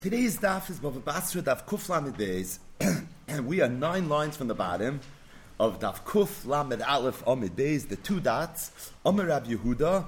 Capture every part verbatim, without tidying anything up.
Today's daf is Bava Basra daf Kuf Lamed Beis, and we are nine lines from the bottom of daf Kuf Lamed Aleph Amid Beis, the two dots, Amar Rab Yehuda,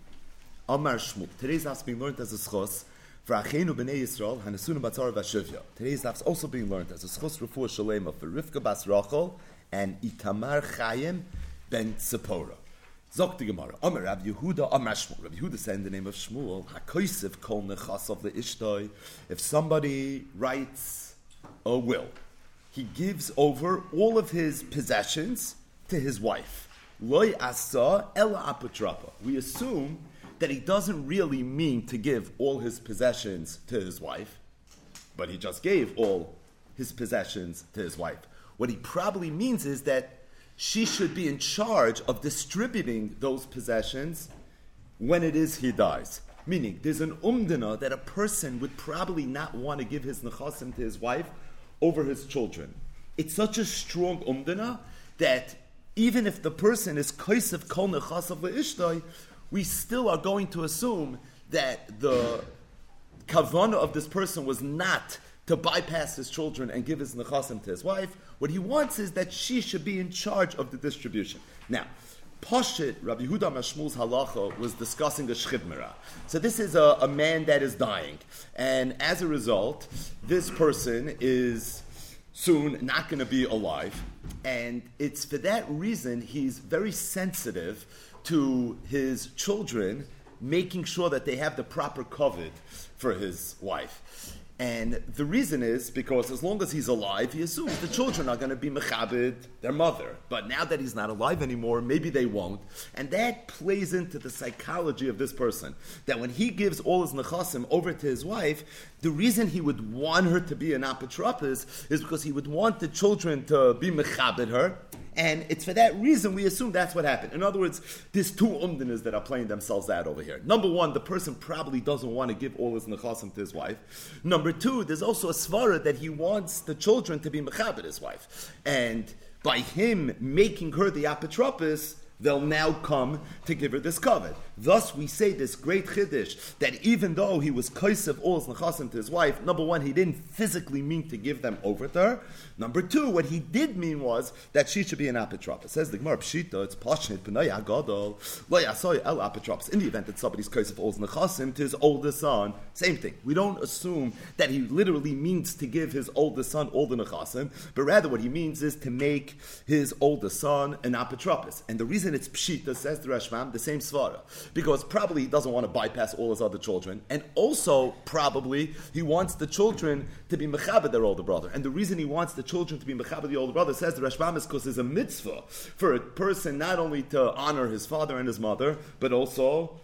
Amar Shmuel. Today's daf is being learned as a schos for Achenu B'nei Yisrael, Hanasuna Batzar Vashivya. Today's daf is also being learned as a schos Refuah Shalema for Rivka Bas Rachel and Itamar Chayim ben Tzipora. Zok the Gemara, Amar Rab Yehuda, Amar Shmuel. Rab Yehuda said in the name of Shmuel, HaKoisef kol nechas of the Ishtoi. If somebody writes a will, he gives over all of his possessions to his wife. Loi asa ela apatrapa. We assume that he doesn't really mean to give all his possessions to his wife, but he just gave all his possessions to his wife. What he probably means is that she should be in charge of distributing those possessions when it is he dies. Meaning, there's an umdana that a person would probably not want to give his nechasim to his wife over his children. It's such a strong umdana that even if the person is koisef kol nechasav leishtoi, we still are going to assume that the kavanah of this person was not to bypass his children and give his nechasim to his wife. What he wants is that she should be in charge of the distribution. Now, Pashit, Rabbi Yehuda Mashmul's halacha was discussing a shchid. So this is a, a man that is dying. And as a result, this person is soon not going to be alive. And it's for that reason he's very sensitive to his children, making sure that they have the proper covet for his wife. And the reason is because as long as he's alive, he assumes the children are going to be mechabed their mother. But now that he's not alive anymore, maybe they won't. And that plays into the psychology of this person. That when he gives all his nechasim over to his wife, the reason he would want her to be an apotropos is because he would want the children to be mechabed her. And it's for that reason we assume that's what happened. In other words, there's two umdinas that are playing themselves out over here. Number one, the person probably doesn't want to give all his nechasim to his wife. Number two, there's also a svara that he wants the children to be mechabed his wife. And by him making her the apotropos, they'll now come to give her this covet. Thus, we say this great chiddush that even though he was kosev all his nechasim to his wife, number one, he didn't physically mean to give them over to her. Number two, what he did mean was that she should be an apotropos. Says the Gemara Pshita, it's pashnit b'nai agadol lo yasoy el apotropos. In the event that somebody's kosev all his nechasim to his oldest son, same thing. We don't assume that he literally means to give his oldest son all the nechasim, but rather what he means is to make his oldest son an apotropos. And the reason it's pshita, says the Rashbam, the same svara, because probably he doesn't want to bypass all his other children, and also probably he wants the children to be mechabed their older brother. And the reason he wants the children to be mechabed the older brother, says the Rashbam, is because there's a mitzvah for a person not only to honor his father and his mother, but also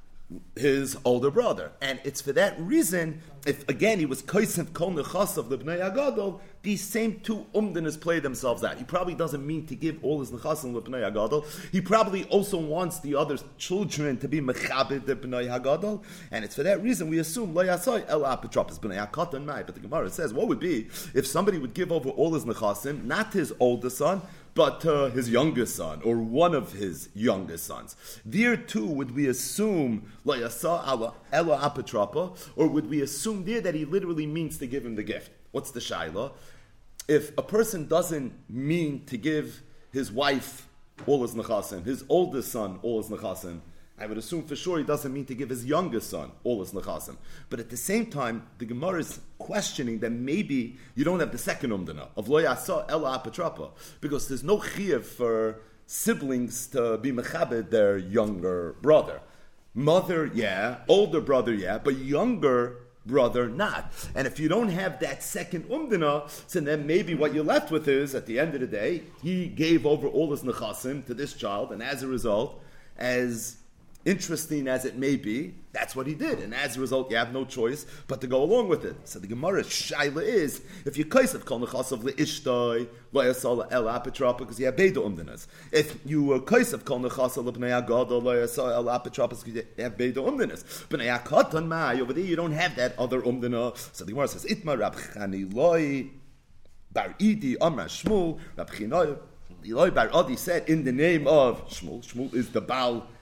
his older brother. And it's for that reason, if again he was kosev kol nechas of the bnei agadol, these same two umdinas play themselves out. He probably doesn't mean to give all his nechasim to bnei agadol. He probably also wants the other children to be mechabed the bnei agadol, and it's for that reason we assume lo yasoy el apotropos bnei akatan mai. But the Gemara says, what would be if somebody would give over all his nechasim, not to his oldest son, but uh, his youngest son, or one of his youngest sons? There too, would we assume lo yasa ela apotropa, or would we assume there that he literally means to give him the gift? What's the shaila? If a person doesn't mean to give his wife all his nechasim, his oldest son all his nechasim, I would assume for sure he doesn't mean to give his youngest son all his nechasim. But at the same time, the Gemara is questioning that maybe you don't have the second umdana of lo yasa ela apotrapa, because there's no chiyuv for siblings to be mechabed their younger brother. Mother, yeah. Older brother, yeah. But younger brother, not. And if you don't have that second umdana, so then maybe what you're left with is, at the end of the day, he gave over all his nechasim to this child, and as a result, as interesting as it may be, that's what he did. And as a result, you have no choice but to go along with it. So the Gemara shaila is, if you kosev kol nechasav leishtoi, lo yasal el apotropa, because you have beida umdinas. If you were kosev kol nechasav lebnei agadol, lo yasal el apotropa, because you have beida umdinas. Bnei akatan mai, over there you don't have that other umdina. So the Gemara says, itma Rab Chani loi bar idi amar Shmuel, Rab Chani loi bar Adi said in the name of Shmuel. Shmuel is the Baal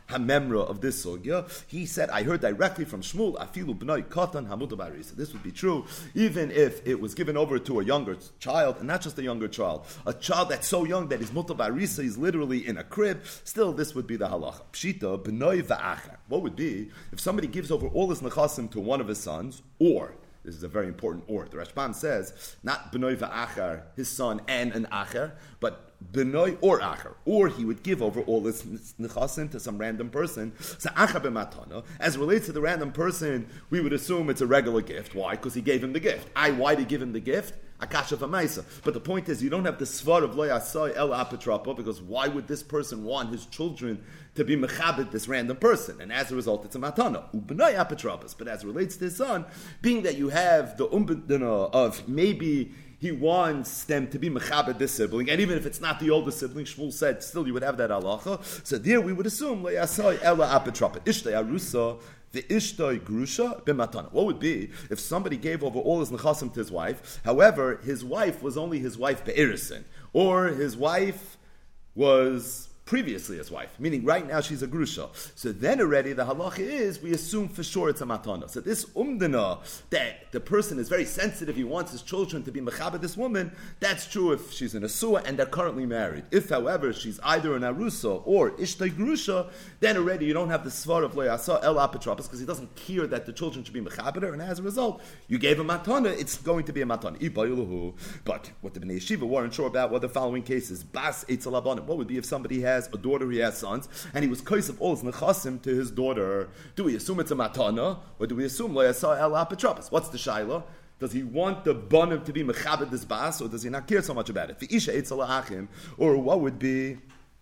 hamemra of this sugya. He said, I heard directly from Shmuel, afilu b'nai katan hamuta barisa. This would be true even if it was given over to a younger child, and not just a younger child, a child that's so young that his muta barisa is literally in a crib. Still, this would be the halacha. Pshita b'nai va'achar. What would be if somebody gives over all his nechasim to one of his sons, or this is a very important or. The Rashbam says, not b'noi va'achar, his son and an achar, but b'noi or achar. Or he would give over all his nechasim to some random person. So achar b'matana. As it relates to the random person, we would assume it's a regular gift. Why? Because he gave him the gift. I, why did he give him the gift? Akasha v'maisa. But the point is, you don't have the svar of lo yasai el apatrapa, because why would this person want his children to be mechabed this random person? And as a result, it's a matana. Ubnai apatrapas. But as it relates to his son, being that you have the umbedina of maybe he wants them to be mechabed this sibling, and even if it's not the older sibling, Shmuel said, still you would have that halacha. So there we would assume lo yasai el apatrapa. Ishtay arusa. The ishtoi grusha b'matana. What would be if somebody gave over all his nechasim to his wife? However, his wife was only his wife be'erisin, or his wife was previously his wife, meaning right now she's a grusha. So then already the halacha is, we assume for sure it's a matana. So this umdana, that the person is very sensitive, he wants his children to be mechabed this woman, that's true if she's in a suah and they're currently married. If, however, she's either an arusa or ishtay grusha, then already you don't have the svar of lo yasa el apatrapos, because he doesn't care that the children should be mechabed her, and as a result, you gave a matana, it's going to be a matana. But what the Bnei Yeshiva weren't sure about were the following cases. Bas eitzel abanim. What would be if somebody has a daughter, he has sons, and he was kais of all his nechasim to his daughter? Do we assume it's a matana, or do we assume lo yasa el apatrapos? What's the shaila? Does he want the banim to be mechabed this bas, or does he not care so much about it? V'isha eitzel achim, or what would be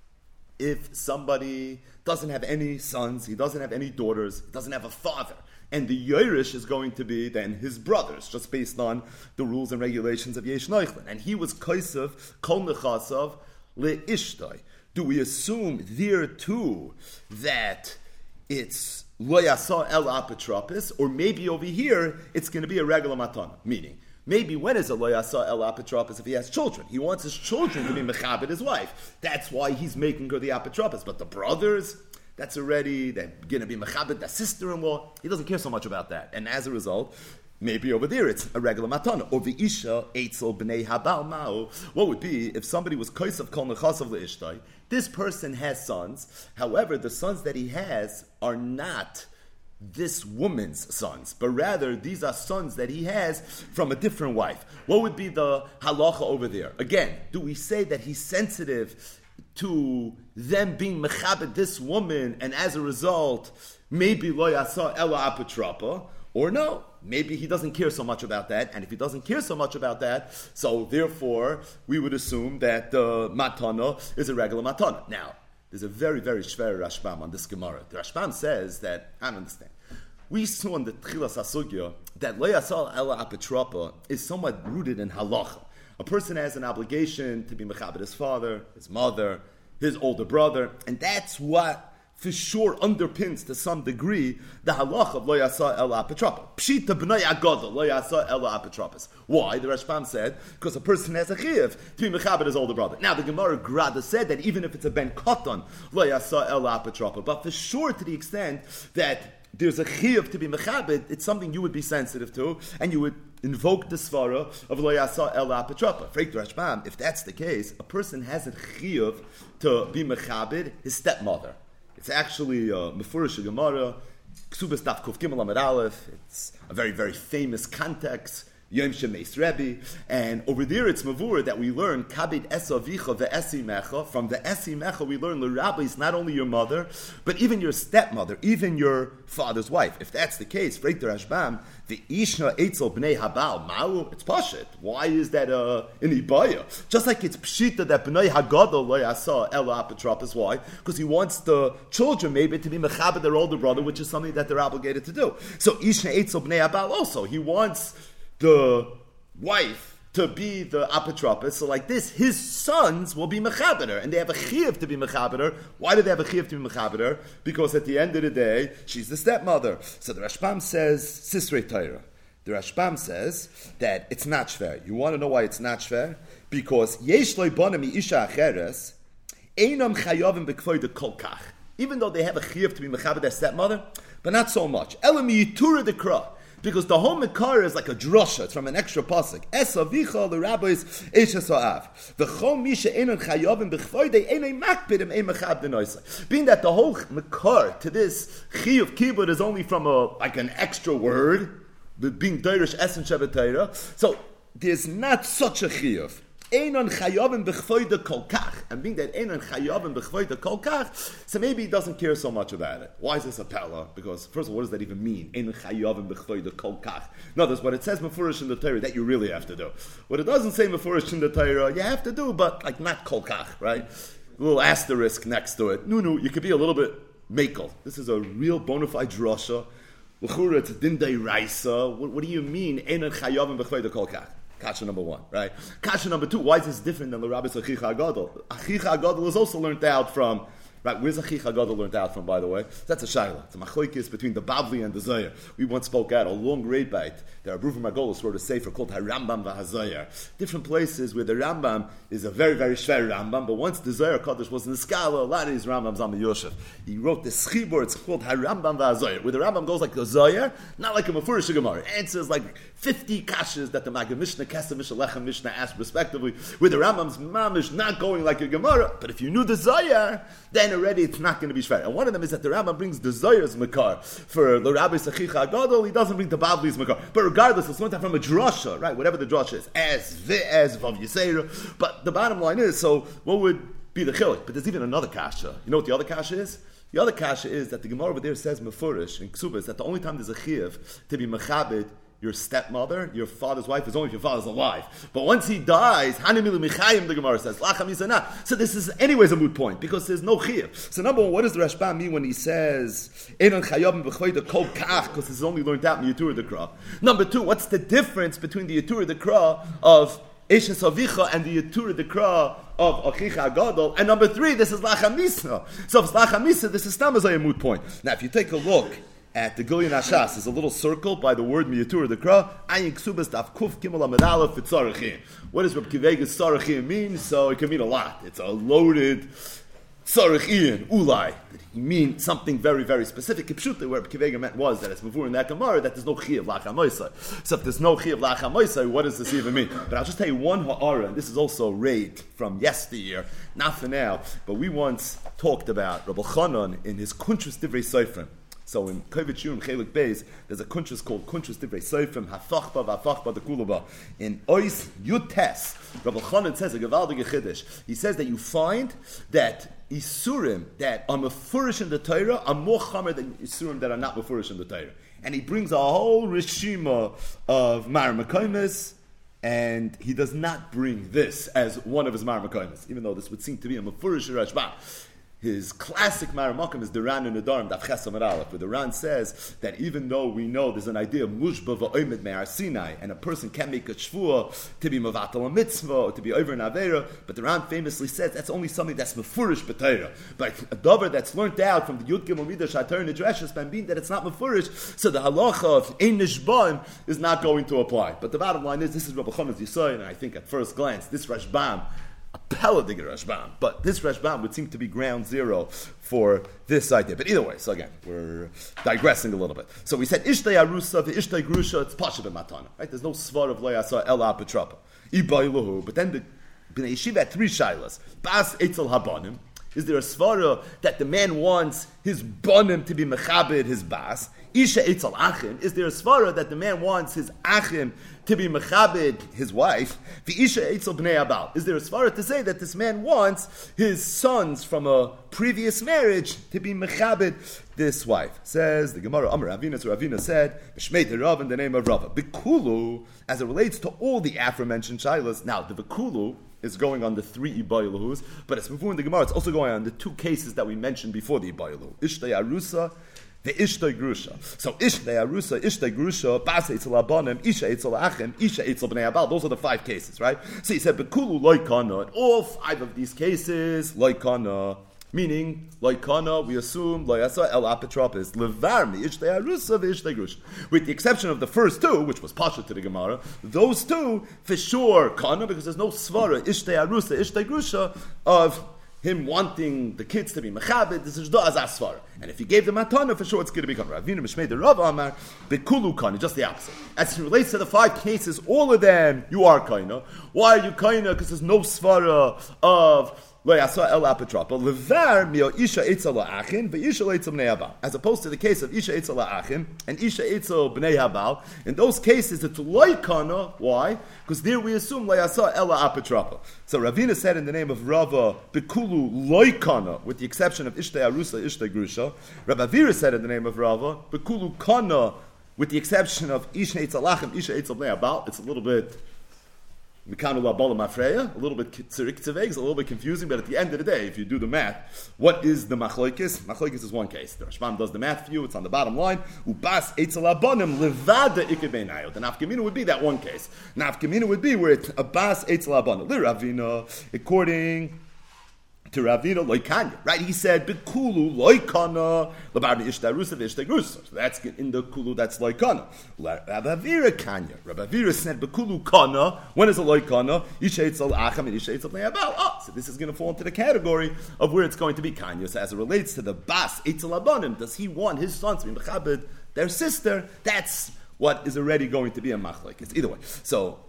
if somebody doesn't have any sons, he doesn't have any daughters, he doesn't have a father, and the Yerush is going to be then his brothers, just based on the rules and regulations of Yesh Neuchlin. And he was kaisef kol nechasav le'ishtoi. Do we assume there too that it's lo yasa el apotropis, or maybe over here it's going to be a regular matana? Meaning, maybe when is a lo yasa el apotropis if he has children? He wants his children to be mechabed his wife. That's why he's making her the apotropis. But the brothers, that's already, they're going to be mechabed, the sister-in-law. He doesn't care so much about that. And as a result, maybe over there it's a regular matana. Or the isha eitzel b'nei habal ma'u. What would be if somebody was kaisav kol nechasav le'ishtai? This person has sons. However, the sons that he has are not this woman's sons, but rather these are sons that he has from a different wife. What would be the halacha over there? Again, do we say that he's sensitive to them being mechabed this woman, and as a result, maybe lo yasa ela apatrapa, or no, maybe he doesn't care so much about that, and if he doesn't care so much about that, so therefore we would assume that the uh, matana is a regular matana. Now, there's a very, very shver Rashbam on this Gemara. The Rashbam says that, I don't understand. We saw in the Tchilas HaSugya that lo yasa ela apatrapa is somewhat rooted in halacha. A person has an obligation to be mechabed his father, his mother, his older brother, and that's what for sure underpins to some degree the halacha of lo yasa el apatrapa. Pshita b'nai agadol lo yasa el apatrapas. Why? The Rashbam said because a person has a chiyuv to be mechabed his older brother. Now the Gemara Grada said that even if it's a ben katan lo yasa el apatrapa, but for sure to the extent that there's a chiyuv to be mechabed, it's something you would be sensitive to, and you would invoke the svara of lo yasa el apatrapa. Freik Rashbam, if that's the case, a person has a chiyuv to be mechabed his stepmother. It's actually uh, Mefurish Gemara, Ksubas Daf Kuf Gimel Amud Aleph. It's a very, very famous context, Yom Shemeis Rebbe. And over there it's Mavur that we learn Kabed Esa Vicha Ve'esi Mecha. From the Esi Mecha we learn L'Rabbi is not only your mother, but even your stepmother, even your father's wife. If that's the case, Freik Rashbam, the Ishna Eitzel B'nei Habal Ma'u, it's Pashit. Why is that uh, in Ibaya? Just like it's Pshita that B'nei Hagadol Lo Yasa Ela Apatrapos. Why? Because he wants the children maybe to be Mechabed their older brother, which is something that they're obligated to do. So Ishna Eitzel B'nei Habal also, he wants the wife to be the apotropos. So like this, his sons will be mechaber, and they have a chiyuv to be mechaber. Why do they have a chiyuv to be mechaber? Because at the end of the day, she's the stepmother. So the Rashbam says, Sisrei Torah. The Rashbam says that it's not shver. You want to know why it's not shver? Because yesh loy bona mi isha acheres, einam chayavim bekvoide kolkach. even though they have a chiyuv to be mechaber their stepmother, but not so much. Elami yitura dekra. Because the whole Mekar is like a drosha. It's from an extra pasuk. Esavicha the rabbis eshes ha'av. V'chol misha enon chayavim b'chvoidei enei makpidim ein mechab denoisa. Being that the whole Mekar to this chi of kibbut is only from a like an extra word, being deirish esen shevetayra. So there's not such a chiyuv. Einon chayavim b'chvoide kol kach. And being that einon chayavim b'chvoide kol kach, so maybe he doesn't care so much about it. Why is this a pella? Because first of all, what does that even mean? Einon chayavim b'chvoide kol kach. No, that's what it says mefurish in the Torah that you really have to do. What it doesn't say mefurish in the Torah, you have to do, but like not kol kach, right? A little asterisk next to it. No, no, you could be a little bit makel. This is a real bona fide drasha. L'chura, it's dindei raisa. What, what do you mean? Einon chayavim b'chvoide kol kach. Kasha number one, right? Kasha number two, why is this different than the Rabbis Achicha Agadol? Achicha Agadol is also learned out from, right? Where's Achicha Agadol learned out from, by the way? That's a shayla. It's a machlokes between the Bavli and the Zohar. We once spoke out a long raid bite. There are Bruver Margolis wrote a sefer called HaRambam v'HaZohar. Different places where the Rambam is a very, very shver Rambam, but once the Zohar Kodesh was in the Skala, a lot of these Rambams on the Yosef. He wrote the Schibur, it's called HaRambam v'HaZohar, where the Rambam goes like the Zohar, not like a Mefurish Gemara. Answers like fifty kashas that the Maggid Mishnah, Kesef Mishnah, Lechem Mishnah asked respectively, where the Rambam's mamish not going like a Gemara, but if you knew the Zohar, then already it's not going to be shver. And one of them is that the Rambam brings the Zohar's Makar. For the Rabbi Sachicha Agadol, he doesn't bring the Bavli's Makar. But regardless, it's learned from a drasha, right? Whatever the drasha is, as vi as vav yisera. But the bottom line is, so what would be the chilik? But there's even another kasha. You know what the other kasha is? The other kasha is that the Gemara over there says mefurish in Ksubas that the only time there's a chiyuv to be mechabed your stepmother, your father's wife, is only if your father's alive. But once he dies, Hanimilu Michayim, the Gemara says, Lacham Yisana. So this is anyways a moot point, because there's no chiyuv. So number one, what does the Rashbam mean when he says, Einon Chayavim B'chvoide Kol Kach, because this is only learned out in Yetur Dekra. Number two, what's the difference between the Yetur Dekra of Eshes Avicha and the Yetur Dekra of Achicha Agadol? And number three, this is Lacham Misa. So if it's Lacham Misa, this is Tamazay a moot point. Now if you take a look at the Gilyon Hashas, there's a little circle by the word Miyatur Dekra. Ayin Ksubas Daf Kuf Gimel Amud Aleph Tzarechim. What does Reb Kivega's Tzarechim mean? So it can mean a lot. It's a loaded Tzarechim, Ulai. He means something very, very specific. Kipshute, where Reb Kivega meant was that it's Mavur in that Gemara that there's no Chi of Lacham Moisai. So if there's no Chi of Lacham Moisai, what does this even mean? But I'll just tell you one ha'ara, and this is also raid from yesteryear, not for now, but we once talked about Rabbi Chanan in his Kuntrus Divrei Seifrim. So in Kovet Shurim Chelik Beis, there's a kuntrus called Kuntrus Divrei Seifrim, Hafachba v'Hafachba the Kulaba. In Ois Yutes, Rabbi Chanan says a Gevaldige Chiddush. He says that you find that Isurim that are mefurish in the Torah are more chamer than Isurim that are not mefurish in the Torah. And he brings a whole rishima of Mar Mekoimis, and he does not bring this as one of his Mar Mekoimis, even though this would seem to be a mefurish Rashba. His classic Maramakim is the Ran in the Darm, Daf Ches Amud Aleph, where the Ran says that even though we know there's an idea of Mushba v'Omed Me'ar Sinai, and a person can make a shvua to be Mavatal a mitzvah, or to be over an Avera, but the Ran famously says that's only something that's Mefurish b'Torah. But a dover that's learned out from the Yud Gimel Midah Shatar and the Dreshes, by being that it's not Mefurish, so the halacha of Ein Nishbaim is not going to apply. But the bottom line is, this is Rabbi Chanan's Yisai, and I think at first glance, this Rashbam, a peladig Rashbam, but this Rashbam would seem to be ground zero for this idea. But either way, so again, we're digressing a little bit. So we said Ishtay Arusa, the Ishtay Grusha, it's Pasha b'Matana, right? There's no svar of Loyasa Ela Petrapa, Ibayluhu. But then the Bnei Yeshiva had three shilas. Bas Eitzel Habanim. Is there a svara that the man wants his banim to be mechabed his bas? Isha Eitzel Achim. Is there a svara that the man wants his achim to be mechabed his wife? The Isha Eitzel Bnei Abal. Is there a svara to say that this man wants his sons from a previous marriage to be mechabed this wife? Says the Gemara, Amar Ravina, so Ravina said, B'shmei Rav, in the name of Rava. Bikulu, as it relates to all the aforementioned shilas. Now, the Bikulu is going on the three Ibayluhus, but it's before in the Gemara, it's also going on the two cases that we mentioned before the Ibayluhu. Ishtay Arusa, the Ishtay Grusha. So Ishtay Arusa, Ishtay Grusha, Basa Eitzel Abanim, Isha Eitzel Achim, Isha Eitzel Bnei Abal. Those are the five cases, right? So he said, Bekulu Loikana. In all five of these cases, Loikana. Meaning, Loikana, we assume, Loyasa El Apetropis, Levarmi, Ishtay Arusa, Ishtay Grusha. With the exception of the first two, which was Pasha to the Gemara, those two, for sure, Kana, because there's no Svara, Ishtay Arusa, Ishtay Grusha, of him wanting the kids to be mechabed, this is as asfar. And if he gave the matana, for sure it's going to become Ravina Mishmei the Rav Amar Bekulu Kana, just the opposite. As it relates to the five cases, all of them you are kaina. Why are you kaina? Because there's no svara of lo yasa el apetrapa levar mio isha etzel la'achin ve'isha etzel bnei habal. As opposed to the case of isha etzel la'achin and isha etzel bnei habal, in those cases it's loy kana. Why? Because there we assume lo yasa el apetrapa. So Ravina said in the name of Rava bekulu loy kana, with the exception of ishtay arusa, ishtay grusha. Rabbi Avira said in the name of Rava bekulu kana, with the exception of isha etzel la'achin, isha etzel bnei habal. It's a little bit a little bit tzirik tzeveg, a little bit confusing, but at the end of the day, if you do the math, what is the machlokes? Machlokes is one case. The Rashbam does the math for you, it's on the bottom line. Ubas eitzel abonim levada iked beinayot. The nafkamina would be that one case. Nafkamina would be where it's abas eitzel abonim. Liravina, according to Ravina loikanya, right? He said bekulu loikana lebarni ishtarusa v'ishtagrusa. So that's in the kulu. That's loikana. Rabbi Avira kanya. Rabbi Avira said bekulu kana. When is a loikana? Isha etzel acham and isha etzel bnei habal. Oh, so this is going to fall into the category of where it's going to be kanya. So as it relates to the bas etzel abanim, does he want his sons to be mechabed their sister? That's what is already going to be a machlokes. Either way, so.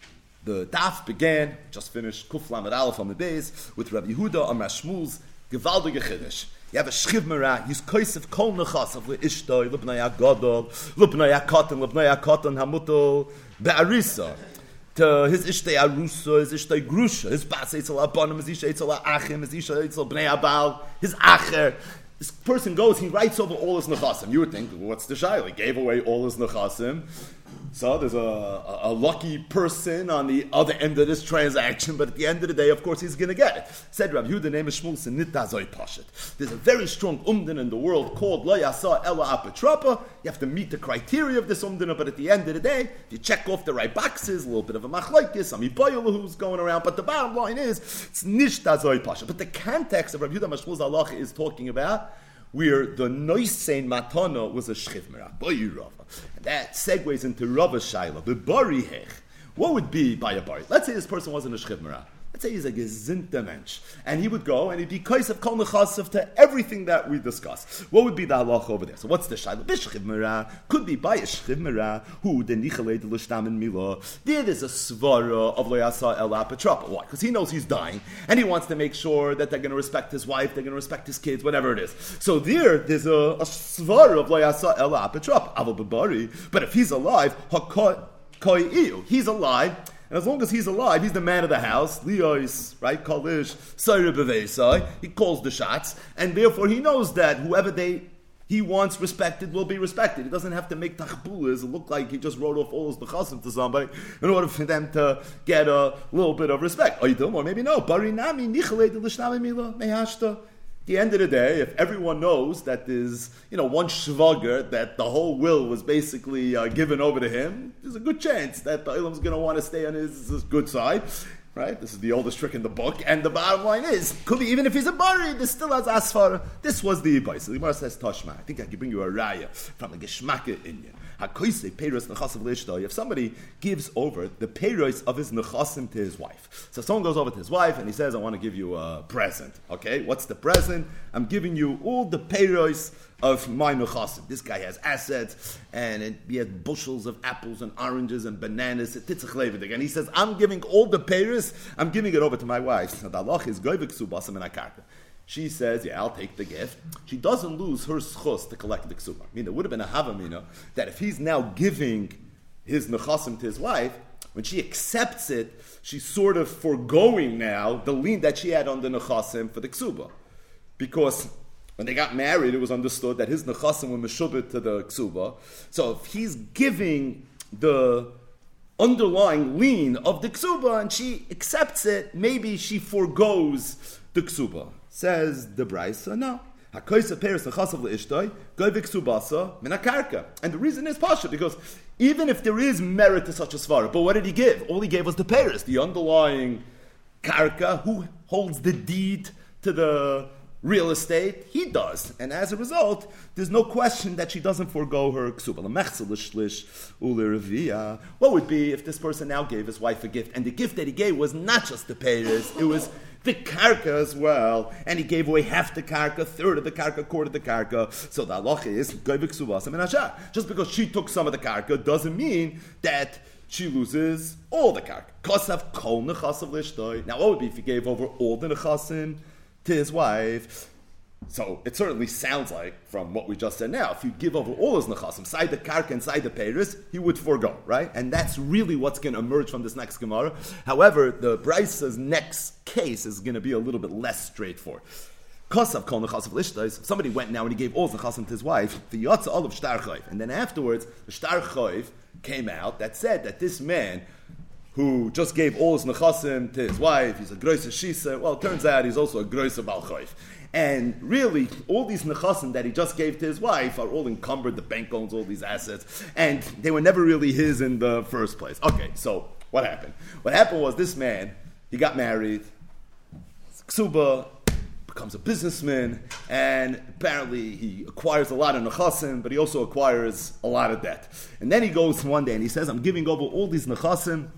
The daf began, just finished, Kuf Lamed Aleph on the base, with Rabbi Yehuda on Rashmul's Gevaldige Chiddush. You have a Shchiv Merah, he's Koisef Kol Nechasav, Le'ishtoi, Lebnei HaGadol, Lebnei HaKatan, Lebnei HaKatan, Hamutel, Be'arisa. To his Ishtei Arusa, his Ishtei Grusha, his Bas Eitzel Abanim, his Isha Eitzel Achim, his Isha Eitzel Bnei Habal, his Acher. This person goes, he writes over all his nechasim. You would think, what's the shayla? He gave away all his nechasim. So there's a, a, a lucky person on the other end of this transaction, but at the end of the day, of course, he's going to get it. Said Rabbi Yehuda, name is Shmuel Senita Zoi Pashat. There's a very strong umdin in the world called Lo Yasa Ela Apetrapa. You have to meet the criteria of this umdin, but at the end of the day, if you check off the right boxes, a little bit of a machlokes, Ami Boyalu who's going around, but the bottom line is, it's Nishta Zoi Pashat. But the context of Rabbi Yehuda Mashmul's halacha is talking about where the noisein matana was a shchiv merah, boy Rava. And that segues into Rava's shaila, the bari hech. What would be by a bari? Let's say this person wasn't a shchiv merah. Let's say he's a gezinta mensch, and he would go and he'd be kaisef kol nechasav to everything that we discussed. What would be the halacha over there? So what's the shaila? B'shchiv merah could be by a shchiv merah who the nichalei de l'shtam in milah. There is a svara of lo yasa el apetrapa. Why? Because he knows he's dying, and he wants to make sure that they're going to respect his wife, they're going to respect his kids, whatever it is. So there, there's a, a svara of lo yasa el apetrapa. Aval b'bari. But if he's alive, hakoi iu, he's alive. And as long as he's alive, he's the man of the house. Leois, right? Kalish, Saira Bevesai. He calls the shots. And therefore he knows that whoever they he wants respected will be respected. He doesn't have to make tachbulas and look like he just wrote off all his nechasim to somebody in order for them to get a little bit of respect. Or maybe no. Barinami nichalei de l'shnami mila mehashta. At the end of the day, if everyone knows that there's, you know, one shvager, that the whole will was basically uh, given over to him, there's a good chance that the Ilam's going to want to stay on his, his good side. Right? This is the oldest trick in the book. And the bottom line is, could be even if he's a bari, this still has asfar. This was the Ibai. So the Gemara says, Tashma, I think I can bring you a raya from a Geshmaka Indian. If somebody gives over the peiros of his nechasim to his wife. So someone goes over to his wife and he says, I want to give you a present. Okay, what's the present? I'm giving you all the peiros of my nechasim. This guy has assets and it, he has bushels of apples and oranges and bananas. And he says, I'm giving all the peiros, I'm giving it over to my wife. So the halach is goyvik subasam and akarka. She says, yeah, I'll take the gift. She doesn't lose her schus to collect the ksuba. I mean, it would have been a havamina that if he's now giving his nechasim to his wife, when she accepts it, she's sort of foregoing now the lien that she had on the nechasim for the ksuba. Because when they got married, it was understood that his nechasim were meshubit to the ksuba. So if he's giving the underlying lien of the ksuba and she accepts it, maybe she foregoes the ksuba. Says the Braisa, no. And the reason is pasha, because even if there is merit to such a svara, but what did he give? All he gave was the Paris, the underlying karka. Who holds the deed to the real estate, he does. And as a result, there's no question that she doesn't forego her ksuba. What would be if this person now gave his wife a gift, and the gift that he gave was not just the payers, it was the karka as well, and he gave away half the karka, third of the karka, quarter of the karka. So the halacha is just because she took some of the karka doesn't mean that she loses all the karka. Kosav kol nechasav lishtoi. Now, what would be if he gave over all the nechasim to his wife? So it certainly sounds like, from what we just said now, if you give over all his nechasim, side the karka and side the peiros, he would forego, right? And that's really what's going to emerge from this next Gemara. However, the Braisa's next case is going to be a little bit less straightforward. Kosav kol nechasav lishtais. Somebody went now and he gave all his nechasim to his wife. The yotza olav shtar chayv, and then afterwards the shtar chayv came out that said that this man who just gave all his nechasim to his wife, he's a groisa shisa. Well, it turns out he's also a groisa bal chayv. And really, all these nechasim that he just gave to his wife are all encumbered. The bank owns all these assets, and they were never really his in the first place. Okay, so what happened? What happened was this man, he got married, ksuba, becomes a businessman, and apparently he acquires a lot of nechasim, but he also acquires a lot of debt. And then he goes one day and he says, I'm giving over all these nechasim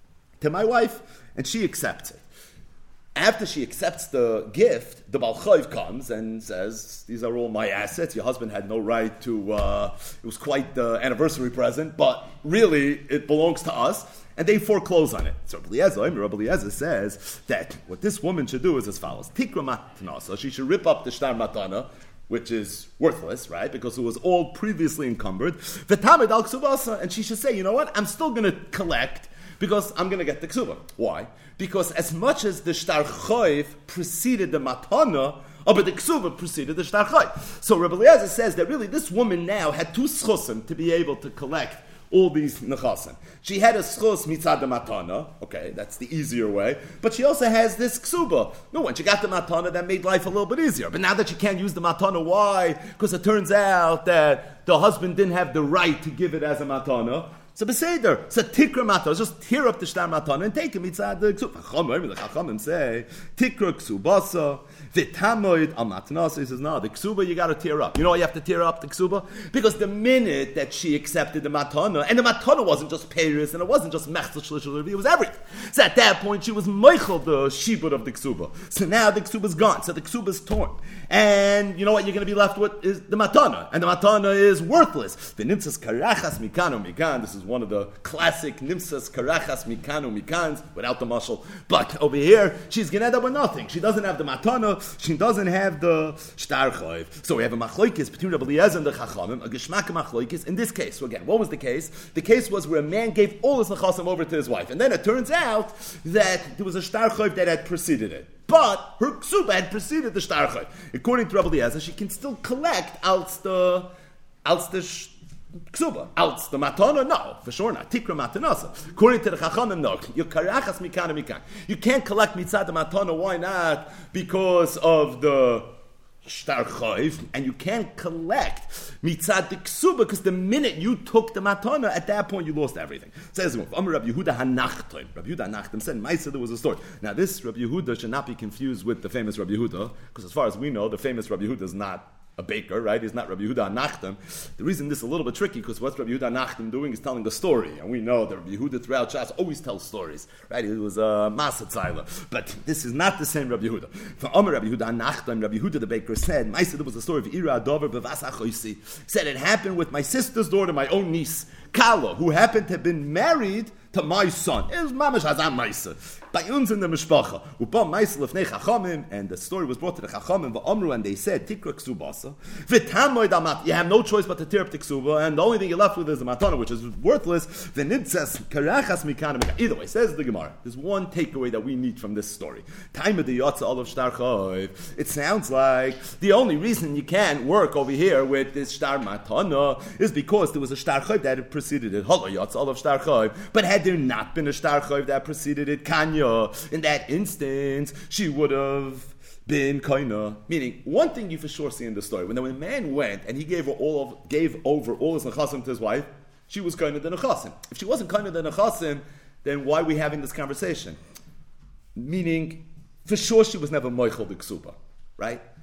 to my wife, and she accepts it. After she accepts the gift, the Baal Chayv comes and says, these are all my assets. Your husband had no right to, uh, it was quite the anniversary present, but really it belongs to us. And they foreclose on it. So Rabbi Eliezer, Rabbi Eliezer says that what this woman should do is as follows. Tikra matnasa, she should rip up the shtar matana, which is worthless, right? Because it was all previously encumbered. V'tamid al ksubasa, and she should say, you know what? I'm still going to collect because I'm going to get the ksuba. Why? Because as much as the shtar choiv preceded the matana, oh, but the ksuba preceded the shtar choiv. So Rabbi Eliezer says that really this woman now had two schusim to be able to collect all these nechasim. She had a schus mitzad the matana. Okay, that's the easier way. But she also has this ksuba. No, when she got the matana, that made life a little bit easier. But now that she can't use the matana, why? Because it turns out that the husband didn't have the right to give it as a matana. So beseder, so tikra matana, just tear up the shtar matana and take it mitzad the ksuba. The chachamim say tikra ksubasa v'tamoid al matana. So he says, no, the ksuba you got to tear up. You know why you have to tear up the ksuba? Because the minute that she accepted the matana, and the matana wasn't just peiros, and it wasn't just mechzah shlishul, it was everything. So at that point she was meichel the shibud of the ksuba. So now the ksuba is gone. So the ksuba is torn, and you know what you're going to be left with is the matana, and the matana is worthless. The nimtzas karachas mikano mikan. This is one of the classic nimsas karachas mikanu mikans without the muscle. But over here, she's going to end up with nothing. She doesn't have the matana, she doesn't have the shtar chayv. So we have a machlokes between Rabbi Eliezer and the chachamim, a geschmack machlokes. In this case, so again, what was the case? The case was where a man gave all his nechasim over to his wife, and then it turns out that there was a shtar chayv that had preceded it. But her ksuba had preceded the shtar chayv. According to Rabbi Eliezer, she can still collect out the out the sh- ksuba, out the matana, no, for sure not. Tikra matanasa. According to the chachamim, no. You karachas mikana mikan. You can't collect mitzad the matana. Why not? Because of the shtar chayv, and you can't collect mitzad the ksuba because the minute you took the matana, at that point you lost everything. It says Amar Rabbi Yehuda hanachtim. Rabbi Yehuda hanachtim said, "Ma'aseh there was a story." Now this Rabbi Yehuda should not be confused with the famous Rabbi Yehuda, because as far as we know, the famous Rabbi Yehuda is not a baker, right? He's not Rabbi Yehuda Nachtem. The reason this is a little bit tricky, because what Rabbi Yehuda Nachtem doing is telling a story, and we know that Rabbi Yehuda throughout Shas always tells stories, right? He was a Masa Tzayla, but this is not the same Rabbi Yehuda. For Omer Rabbi Yehuda Nachtem, Rabbi Yehuda the baker said, "Ma'aseh there was a story of Ira Dover bevas achoisi." Said it happened with my sister's daughter, my own niece, Kala, who happened to have been married to my son. It was mamash hazam ma'aseh. By uns in the mishpacha, upam ma'aseh lefnei chachamim, and the story was brought to the chachamim va'amru, and they said tikra ksubasa v'tamoid amat. You have no choice but to tear up the ksuba, and the only thing you're left with is the matana, which is worthless. V'nitzas karachas mikana mikana. Either way, says the Gemara. There's one takeaway that we need from this story. Time of the yotza olav shtar chayv. It sounds like the only reason you can't work over here with this shtar matana is because there was a shtar chayv that had preceded it. Holo yotza olav shtar chayv. But had there not been a shtar chayv that preceded it, kanya, in that instance, she would have been kaina. Meaning, one thing you for sure see in the story, when the man went and he gave all of, gave over all his nechasim to his wife, she was kaina the nechasim. If she wasn't kaina the nechasim, then why are we having this conversation? Meaning, for sure she was never moichel the ksuba, right?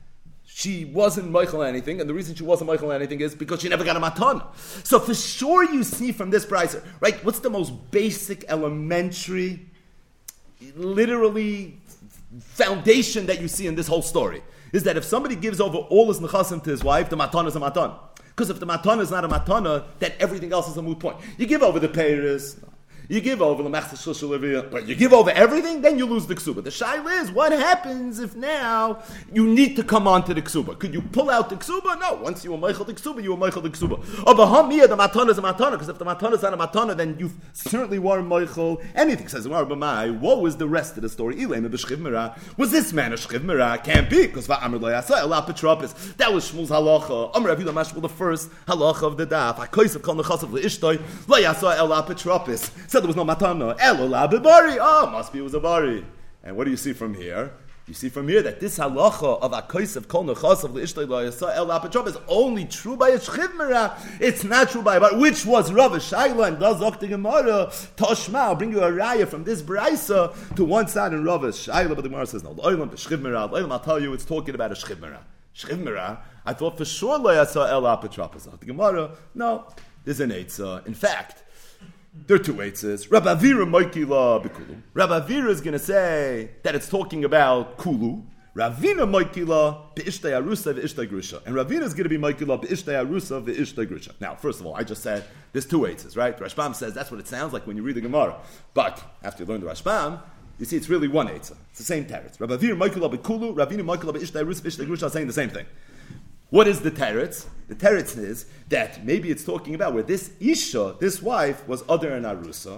she wasn't Michael anything, and the reason she wasn't Michael anything is because she never got a matana. So for sure you see from this price, right, what's the most basic, elementary, literally foundation that you see in this whole story? Is that if somebody gives over all his nechasim to his wife, the matana is a matana. Because if the matana is not a matana, then everything else is a moot point. You give over the peiros, you give over the machzah, but you give over everything, then you lose the ksuba. The shaila is, what happens if now you need to come on to the ksuba? Could you pull out the ksuba? No. Once you were meichel the ksuba, you were meichel the ksuba. Oh, but hamiyah, the matana is a matana, because if the matana is not a matana, then you certainly were meichel anything. Says, what was the rest of the story? Was this man a shchiv mira? Can't be, because that was Shmuel's halacha. Amr Avilah Mashmul, the first halacha of the daf. HaKoysev kol nechasav le'ishtoi, lo yasa el apetropis. Said there was no matana. Elola bebari. Oh, must be it was a bari. And what do you see from here? You see from here that this halacha of akoisev kol nechasav leishtoi lo yasa el apetropis is only true by a shchiv mira. It's not true by a bari, which was Rav Shaila and does Zok the Gemara. Toshma, I'll bring you a raya from this brisa to one side in Rav Shaila, but the Gemara says no. L'olam b'shchiv mira. L'olam, I'll tell you, it's talking about a shchiv mira. Shchiv mira. I thought for sure lo yasa el apetropis. The Gemara, no, there's an eitzah. In fact, there are two eitzes. Rabbi Avira Moikila B'Kulu. Rabbi Avira is going to say that it's talking about Kulu. Ravina Moikila B'Ishtay Arusa V'Ishtay Grusha. And Ravina is going to be Moikila B'Ishtay Arusa V'Ishtay Grusha. Now, first of all, I just said there's two eitzes, right? Rashbam says that's what it sounds like when you read the Gemara. But after you learn the Rashbam, you see it's really one eitzah. It's the same teretz. Rabbi Avira Moikila B'Kulu, Ravina Moikila B'Ishtay Arusa V'Ishtay Grusha are saying the same thing. What is the teretz? The teretz is that maybe it's talking about where this Isha, this wife, was other an Arusa,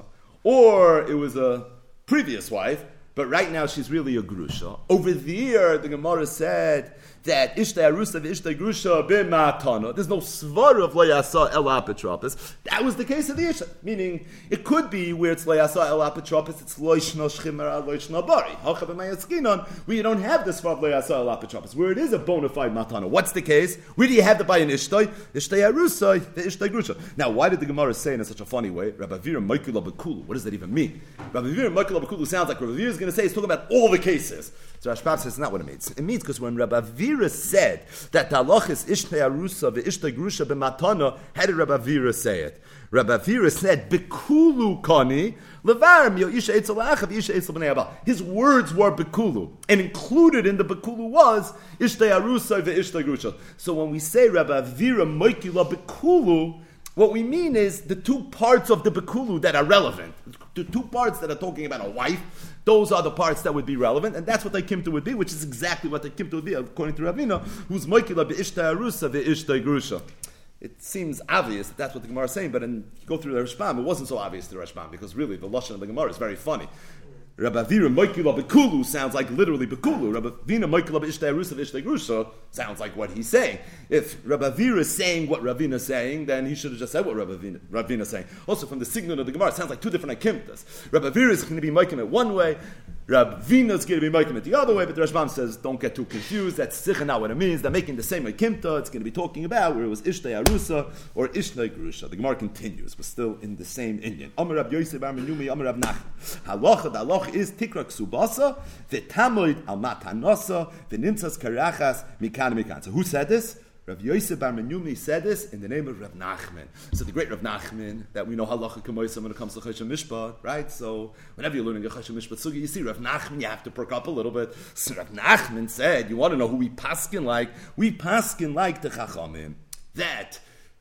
or it was a previous wife, but right now she's really a Grusha. Over there, the Gemara said that Ishtay Arusa v'Ishtay Grusha b'matana. There's no svar of lo yasa el apetropis. That was the case of the Isha. Meaning, it could be where it's lo yasa el apetropis, it's lo yishna shchimera, lo yishna bari. Hacha b'mayaskinon, where you don't have the svar of lo yasa el apetropis, where it is a bona fide matana. What's the case? Where do you have to buy an Ishtay? Ishtay Arusa v'Ishtay Grusha. Now, why did the Gemara say in such a funny way? Rabbi Avira Moikila B'Kulu. What does that even mean? Rabbi Avira Moikila B'Kulu sounds like Rabbi Avira is going to say it's talking about all the cases. So Rashbam says it's not what it means. It means because when Rabbi Avira said that the halach is Ishtay Arusa v'Ishtay Grusha b'matana, how did Rabbi Avira say it? Rabbi Avira said, B'Kulu kani, levarim yo isha etzel achav, isha etzel b'nei abal. His words were B'Kulu. And included in the B'Kulu was Ishtay Arusa v'Ishtay Grusha. So when we say Rabbi Avira Moikila B'Kulu, what we mean is the two parts of the B'Kulu that are relevant. The two parts that are talking about a wife, those are the parts that would be relevant, and that's what the Kimta would be, which is exactly what the Kimta would be, according to Ravina, who's Moikila B'Ishtay Arusa v'Ishtay Grusha. It seems obvious that that's what the Gemara is saying, but in go through the Rashbam, it wasn't so obvious to the Rashbam, because really the Lashon of the Gemara is very funny. Rabbi Avira Moikila B'Kulu sounds like literally B'Kulu. Rabbi Avina Moikila B'Ishtay Arusa v'Ishtay Grusha sounds like what he's saying. If Rabbi Avira is saying what Ravina is saying, then he should have just said what Rabbi Avina is saying. Also, from the signal of the Gemara, it sounds like two different akimtas. Rabbi Avira is going to be making it one way, Ravina is going to be making it the other way, but the Rashbam says, don't get too confused. That's sicha not what it means. They're making the same akimta. It's going to be talking about where it was Ishtay Arusa or Ishtay Grusha. The Gemara continues. We're still in the same Indian. Amar Rab Yosef Bar Menumi, Amar Rab Nachman. Halacha, the halacha is tikra ksubasa, v'tamoid al matanasa, v'nimtzas karachas, mikan mikan. So who said this? Rav Yosef Bar Menumi said this in the name of Rav Nachman. So the great Rav Nachman, that we know halacha k'moisam when it comes to Choshen Mishpat, right? So whenever you're learning a Choshen Mishpat sugi, you see Rav Nachman, you have to perk up a little bit. So Rav Nachman said, you want to know who we paskin like? We paskin like the Chachamim. That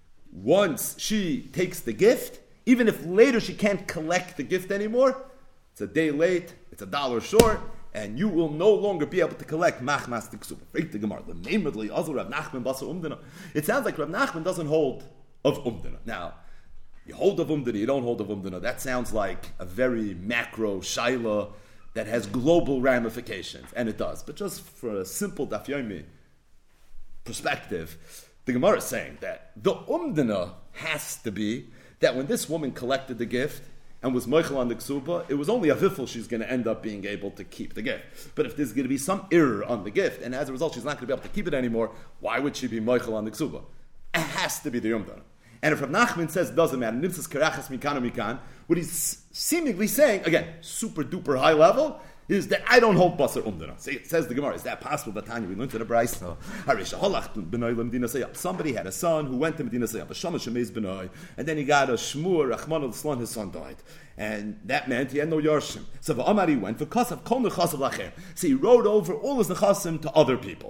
once she takes the gift, even if later she can't collect the gift anymore, it's a day late, it's a dollar short, and you will no longer be able to collect machmas tiksuba. It sounds like Rav Nachman doesn't hold of umdana. Now, you hold of umdana, you don't hold of umdana. That sounds like a very macro shaila that has global ramifications, and it does. But just for a simple daf yomi perspective, the Gemara is saying that the umdana has to be that when this woman collected the gift and was moichel on the ksuba, it was only a vifel she's going to end up being able to keep the gift. But if there's going to be some error on the gift, and as a result she's not going to be able to keep it anymore, why would she be moichel on the ksuba? It has to be the umdana. And if Rav Nachman says doesn't matter, nimtzas karachas mikan mikan, what he's seemingly saying, again, super duper high level, is that I don't hold basar umdana. So it says the Gemara, is that possible? But Tanya, we learned to the Brayso. Somebody had a son who went to Medina Sayyah, and then he got a shmur, Rachman al-Islan, his son died. And that meant he had no yarshim. So the Amari went for kasav kol nechasav lacher. So he wrote over all his nechasim to other people.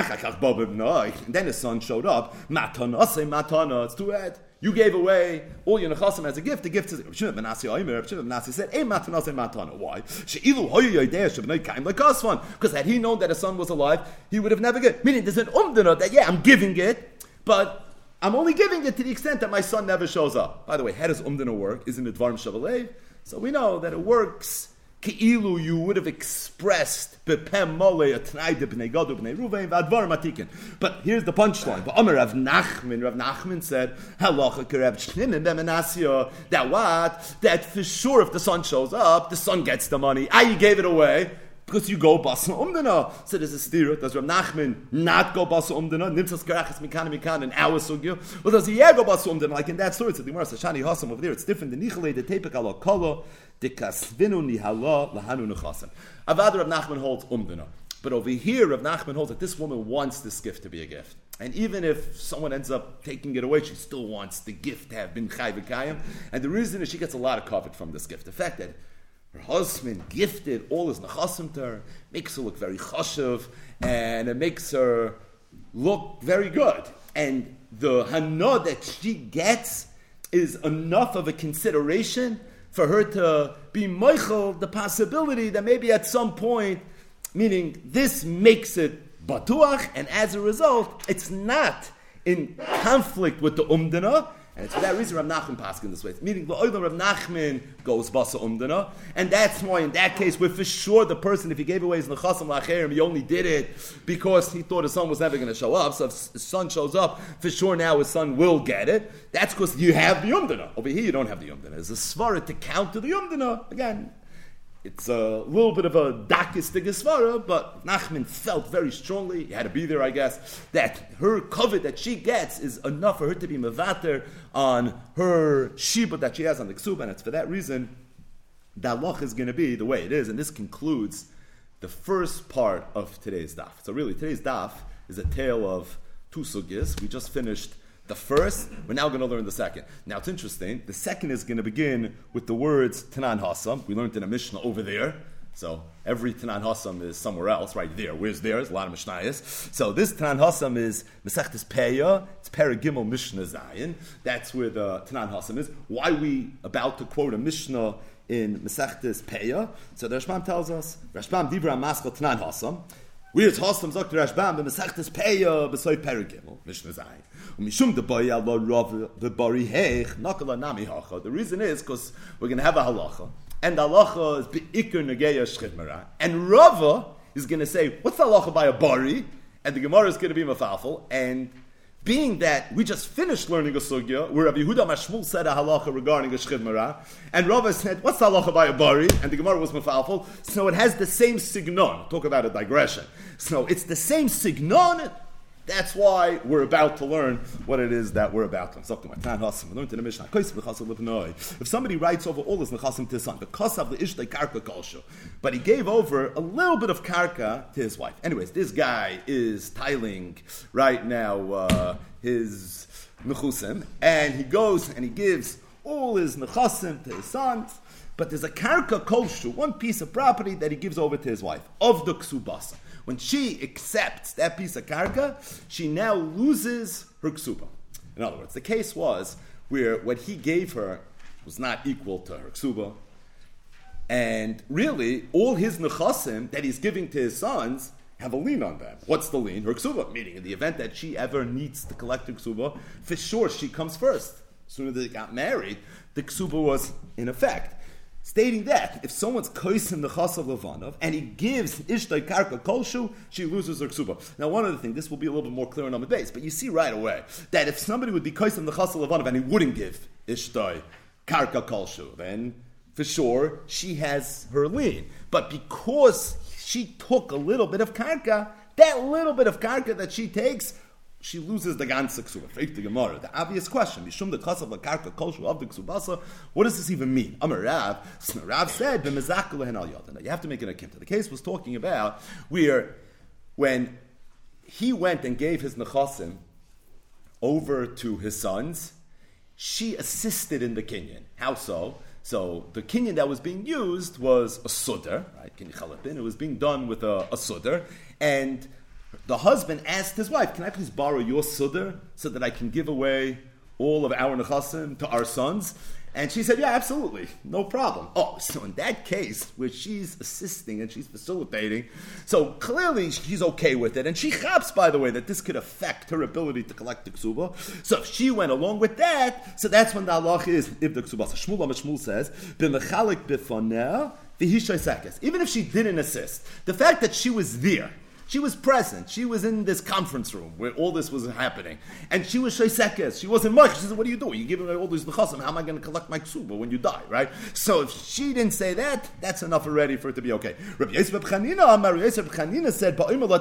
And then his son showed up. Matana, say matana. It's too bad. You gave away all your nechasim as a gift. The gift is Shimon ben Nasi Omer. Shimon ben Nasi said, "Ei matana, say matana." Why? Sheilu hoyu yodei shebnei kaim like kasvan. Because had he known that his son was alive, he would have never given. Meaning, there's an umdana that yeah, I'm giving it, but I'm only giving it to the extent that my son never shows up. By the way, how does umdana work? Isn't it dvarim shavalev? So we know that it works Ke'ilu you would have expressed bepem mole a tnai de bnei Gad bnei Ruvain v'advar matikin. But here's the punchline. But Amar Rav Nachman, Rav Nachman said, halacha kerev shnimin b'menasya. That what? That for sure if the son shows up, the son gets the money. Ah, you gave it away. Because you go basa umdana. So there's a stira. Does Rav Nachman not go basa umdana? Nimtzas karachas mikan mikan and our sugya. Or does he yeah go basa umdana? Like in that story, it's the Gemara Sashani Hasam over there. It's different. The nichale the tepek ala kala the kasvinu nihala lahanu nechasim. Avad Rav Nachman holds umdana, but over here Rav Nachman holds that this woman wants this gift to be a gift, and even if someone ends up taking it away, she still wants the gift to have been chai v'kayim. And the reason is she gets a lot of covet from this gift. The fact that her husband gifted all his nechasim to her makes her look very chashuv, and it makes her look very good. And the hana that she gets is enough of a consideration for her to be moichel the possibility that maybe at some point, meaning this makes it batuach, and as a result, it's not in conflict with the umdana. And it's for that reason Rav Nachman paskin this way. Meaning the oil Rav Nachman goes basa umdana, and that's why in that case, where for sure the person, if he gave away his nechasim lacherim, he only did it because he thought his son was never going to show up. So if his son shows up, for sure now his son will get it. That's because you have the umdana. Over here you don't have the umdana. There's a svara to count to the umdana. Again, it's a little bit of a dakistic svara, but Nachman felt very strongly, he had to be there I guess, that her covet that she gets is enough for her to be mevater on her shibud that she has on the ksuba, and it's for that reason the halach is going to be the way it is. And this concludes the first part of today's daf. So really today's daf is a tale of two sugyas. We just finished the first, we're now going to learn the second. Now it's interesting, the second is going to begin with the words Tanan Hasam. We learned in a Mishnah over there. So every Tanan Hasam is somewhere else, right there. Where's there? There's a lot of Mishnayos. So this Tanan Hasam is Masechtes Peya. It's Paragimel Mishnah Zayin. That's where the Tanan Hasam is. Why are we about to quote a Mishnah in Masechtes Peya? So the Rashbam tells us, Rashbam Dibra Maskal Tanan Hasam. Where's Hasam Zok the Rashbam? The Masechtes Peya beside Paragimel Mishnah Zayin. The reason is because we're going to have a halacha, and the halacha is be'ikr negeya shchit, and Rava is going to say, what's the halacha by a bari? And the Gemara is going to be mafalfel, and being that we just finished learning a sugya, where Rabbi Yehuda Mashmul said a halacha regarding a shchit, and Rava said, what's the halacha by a bari? And the Gemara was mafalfel, so it has the same signon. Talk about a digression. So it's the same signon. That's why we're about to learn what it is that we're about to learn. If somebody writes over all his nechasim to his son, but he gave over a little bit of karka to his wife. Anyways, this guy is tiling right now uh, his nechusim, and he goes and he gives all his nechasim to his sons, but there's a karka kolshu, one piece of property that he gives over to his wife, of the ksubasa. When she accepts that piece of karka, she now loses her ksuba. In other words, the case was where what he gave her was not equal to her ksuba, and really all his nechasim that he's giving to his sons have a lien on them. What's the lien? Her ksuba. Meaning, in the event that she ever needs to collect her ksuba, for sure she comes first. As soon as they got married, the ksuba was in effect. Stating that if someone's koisim the chas of Levanov and he gives ishtay karka kolshu, she loses her ksuba. Now, one other thing, this will be a little bit more clear on the base, but you see right away that if somebody would be koisim the chas of Levanov and he wouldn't give ishtay karka kolshu, then for sure she has her lien. But because she took a little bit of karka, that little bit of karka that she takes she loses the ganze ksuba. Fragt the Gemara. The obvious question: Mishum the kasav lakarka koshu of the ksubasa. What does this even mean? Amar Rav. Rav said, "B'mezakul lehen al yad." You have to make an akimta. The case was talking about where when he went and gave his nechasim over to his sons, she assisted in the kinyan. How so? So the kinyan that was being used was a sudder, right? Kinyan chalapin. It was being done with a, a sudder, and the husband asked his wife, "Can I please borrow your sudder so that I can give away all of our nechasim to our sons?" And she said, "Yeah, absolutely, no problem." Oh, so in that case, where she's assisting and she's facilitating, so clearly she's okay with it, and she chaps, by the way, that this could affect her ability to collect the ksuba. So if she went along with that, so that's when the halach is if the ksuba. So Shmuel Amar Shmuel says, "B'mechalik b'faneh v'hishay sekes." Even if she didn't assist, the fact that she was there. She was present. She was in this conference room where all this was happening. And she was sheisekes. She wasn't much. She said, "What are you doing? You're giving away all these nechasim. How am I going to collect my ksuba when you die?" Right? So if she didn't say that, that's enough already for it to be okay. Rabbi Yosef Chanina, Rabbi Yosef Chanina said,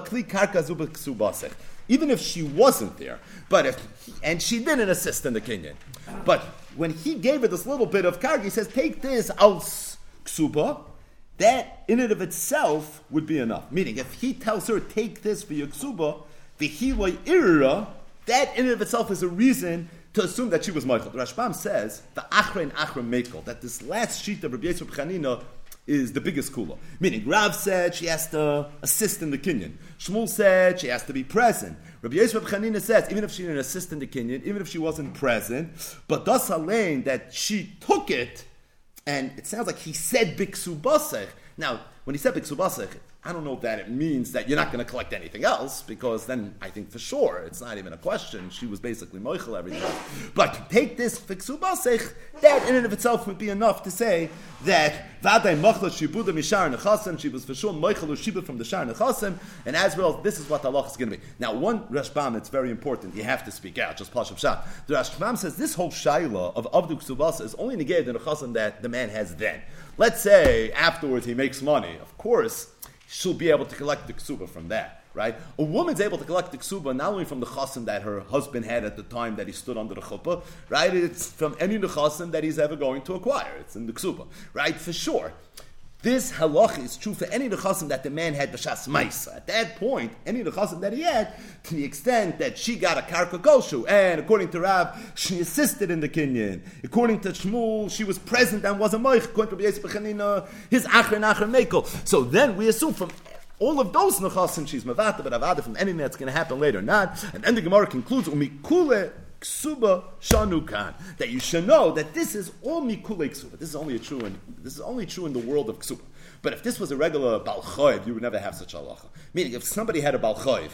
even if she wasn't there, but if, and she didn't assist in the kinyan, but when he gave her this little bit of karka, he says, "Take this als ksuba." That in and of itself would be enough. Meaning, if he tells her, "Take this for your ksuba," the hiloi ira, that in and of itself is a reason to assume that she was Michael. The Rashbam says, the achre and achre mekel, that this last sheet of Rabbi Yosef Chanina is the biggest kula. Meaning, Rav said she has to assist in the kinyan. Shmuel said she has to be present. Rabbi Yosef Chanina says, even if she didn't assist in the kinyan, even if she wasn't present, but das alain that she took it, and it sounds like he said biksubasech. Now, when he said biksubasech, I don't know if that it means that you're not going to collect anything else, because then I think for sure it's not even a question. She was basically moichel everything. But take this biksubasech, that in and of itself would be enough to say that vaday machla shibuda mishar nechasim, she was for sure moichel or shibud from the shar nechasim, and as well, this is what the halach is going to be. Now, one Rashbam, it's very important. You have to speak out. Just pashup shah. The Rashbam says this whole shaila of avdu ksubasa is only negated in the nechasim that the man has then. Let's say afterwards he makes money. Of course, she'll be able to collect the ksuba from that, right? A woman's able to collect the ksuba not only from the chasim that her husband had at the time that he stood under the chuppah, right? It's from any nechasim that he's ever going to acquire. It's in the ksuba, right? For sure. This halach is true for any nechasim that the man had b'shas ma'isa. At that point, any nechasim that he had, to the extent that she got a karka koshu, and according to Rav, she assisted in the kinyan. According to Shmuel, she was present and was a moich. According to Rabbi Yosef Chanina, his achre and achre mekel. So then we assume from all of those nechasim she's mavata, but avada from anything that's going to happen later, not. And then the Gemara concludes umikule ksuba shanukan, that you should know that this is all mikule ksuba. This is only true in this is only true in the world of ksuba. But if this was a regular bal chayv, you would never have such halacha. Meaning, if somebody had a bal chayv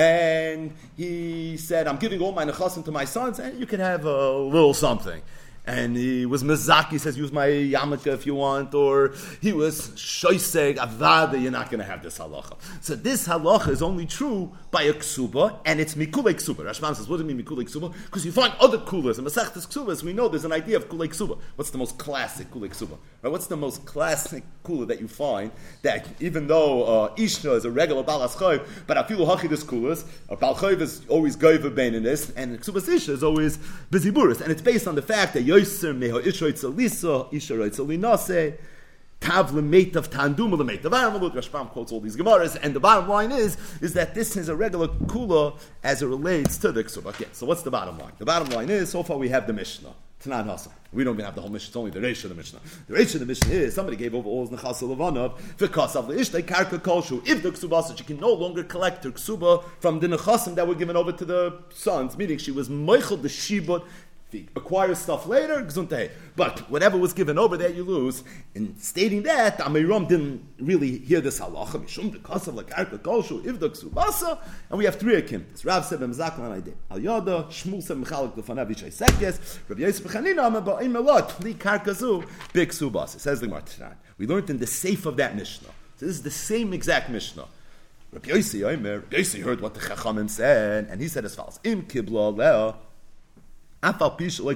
and he said, "I'm giving all my nechasim to my sons," and you can have a little something. And he was mezaki, he says, "Use my yarmulke if you want," or he was shoiseg avada, you're not going to have this halacha. So this halacha is only true by a ksuba, and it's mikule ksuba. Rashbam says, what do you mean mikule ksuba? Because you find other kulas, and masechtas ksubas, we know there's an idea of kule ksuba. What's the most classic kule ksuba? Right? What's the most classic kula that you find that even though uh, Ishna is a regular balas chayv, but afilu hachidus kulas, a bal chayv is always goyva bein in this, and ksubas isha is always biziburis, and it's based on the fact that Yoser meho ishoitz alisa, ishoitz alinase, tav lemeitav tandum lemeitav armalut. Rashbam quotes all these gemaras, and the bottom line is is that this is a regular kula as it relates to the ksuba. Okay, so what's the bottom line? The bottom line is so far we have the Mishnah. Tanan Hasa. We don't even have the whole Mishnah, it's only the Reish of the Mishnah. The Reish of the Mishnah is somebody gave over all his Nechasa Levanav, V'kasav Le'ishtei Karka Kolshu. If the Ksubasa, she can no longer collect her Ksuba from the Nechasim that were given over to the sons, meaning she was Meichel the Shibut. If he acquires stuff later, gesundheit. But whatever was given over there, you lose. In stating that, the Amiram didn't really hear this halacha. Mishum dekasav lakarka kolshu ivda ksubasa, and we have three akimtas. Rav said b'mezaklan aydei al yada. Shmuel said mechalek lefanav yishay sekes. Rabbi Yosef Chanina amar ba'im elot li karkazu big ksubasa. Says the Gemara. We learned in the safe of that Mishnah. So this is the same exact Mishnah. Rabbi Yossi Omer, Rabbi Yossi heard what the Chachamim said, and he said as follows: Im kibla lea. Of the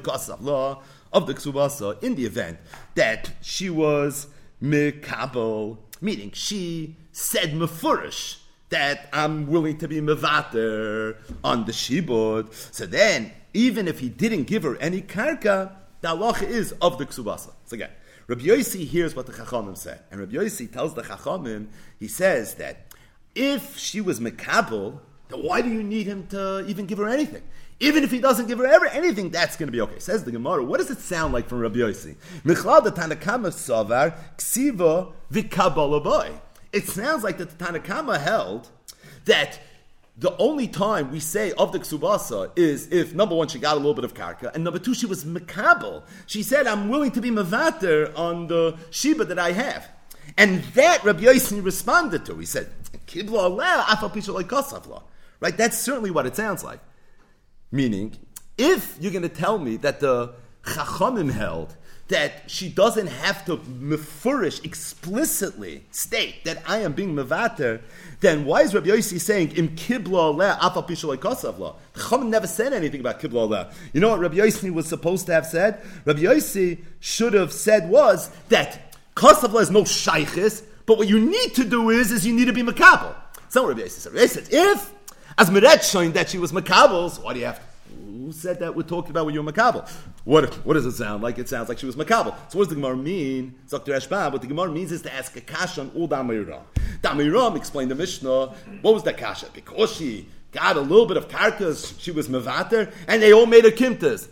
ksubasa, in the event that she was mekabel, meaning she said mefurish that I'm willing to be mevater on the shibud. So then, even if he didn't give her any karka, the halacha is of the ksubasa. So again, Rabbi Yossi hears what the Chachamim said, and Rabbi Yossi tells the Chachamim, he says that if she was mekabel, then why do you need him to even give her anything? Even if he doesn't give her ever anything, that's going to be okay. Says the Gemara, what does it sound like from Rabbi Yossi? Michlal the Tanakama savar ksiva v'kabalaboy. It sounds like the Tanakama held that the only time we say of the ksubasa is if, number one, she got a little bit of karka, and number two, she was mekabel. She said, I'm willing to be mevater on the shiba that I have. And that Rabbi Yossi responded to. He said, Kibla aleh, afal pisha loy kosavla. Right? That's certainly what it sounds like. Meaning, if you're going to tell me that the Chachamim held that she doesn't have to mefurish explicitly state that I am being mevater, then why is Rabbi Yossi saying im kibla aleh afal pisha loy kosavla? The Chachamim never said anything about kibla aleh. You know what Rabbi Yossi was supposed to have said? Rabbi Yossi should have said was that kosavla is no shaychis, but what you need to do is is you need to be makabel. So Rabbi Yossi said, Rabbi Yossi said, if as Meret showing that she was makabel, so why do you have to? Who said that we're talking about when you're makabel? What, what does it sound like? It sounds like she was makabel. So what does the Gemara mean? Doctor Eshbab, what the Gemara means is to ask a kasha on all Damiram. Damiram explained the Mishnah. What was that kasha? Because she got a little bit of karkas, she was mevater, and they all made her kimtas.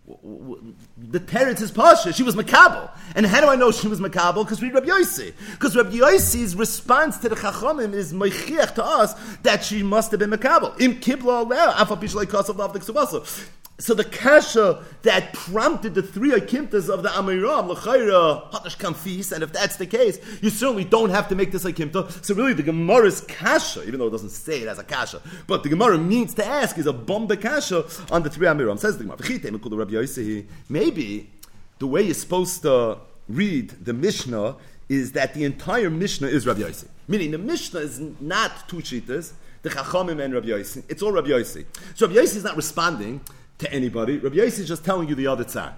The teretz is pasha. She was makabel, and how do I know she was makabel? Because we read Rabbi Yossi. Because Rabbi Yossi's response to the Chachamim is meichiach to us that she must have been makabel. Im kibla aleh afal pisha loy kosavla the ksubasa. So the kasha that prompted the three akimtas of the Amiram, l'chayra, hatash kamfis, and if that's the case, you certainly don't have to make this akimta. So really the Gemara's kasha, even though it doesn't say it as a kasha, but the Gemara means to ask is a bomba kasha on the three Amiram. Says the Gemara, maybe the way you're supposed to read the Mishnah is that the entire Mishnah is Rabbi Yossi. Meaning the Mishnah is not two shitas, the Chachamim and Rabbi Yossi. It's all Rabbi Yossi. So Rabbi Yossi is not responding to anybody. Rabbi Yossi is just telling you the other side.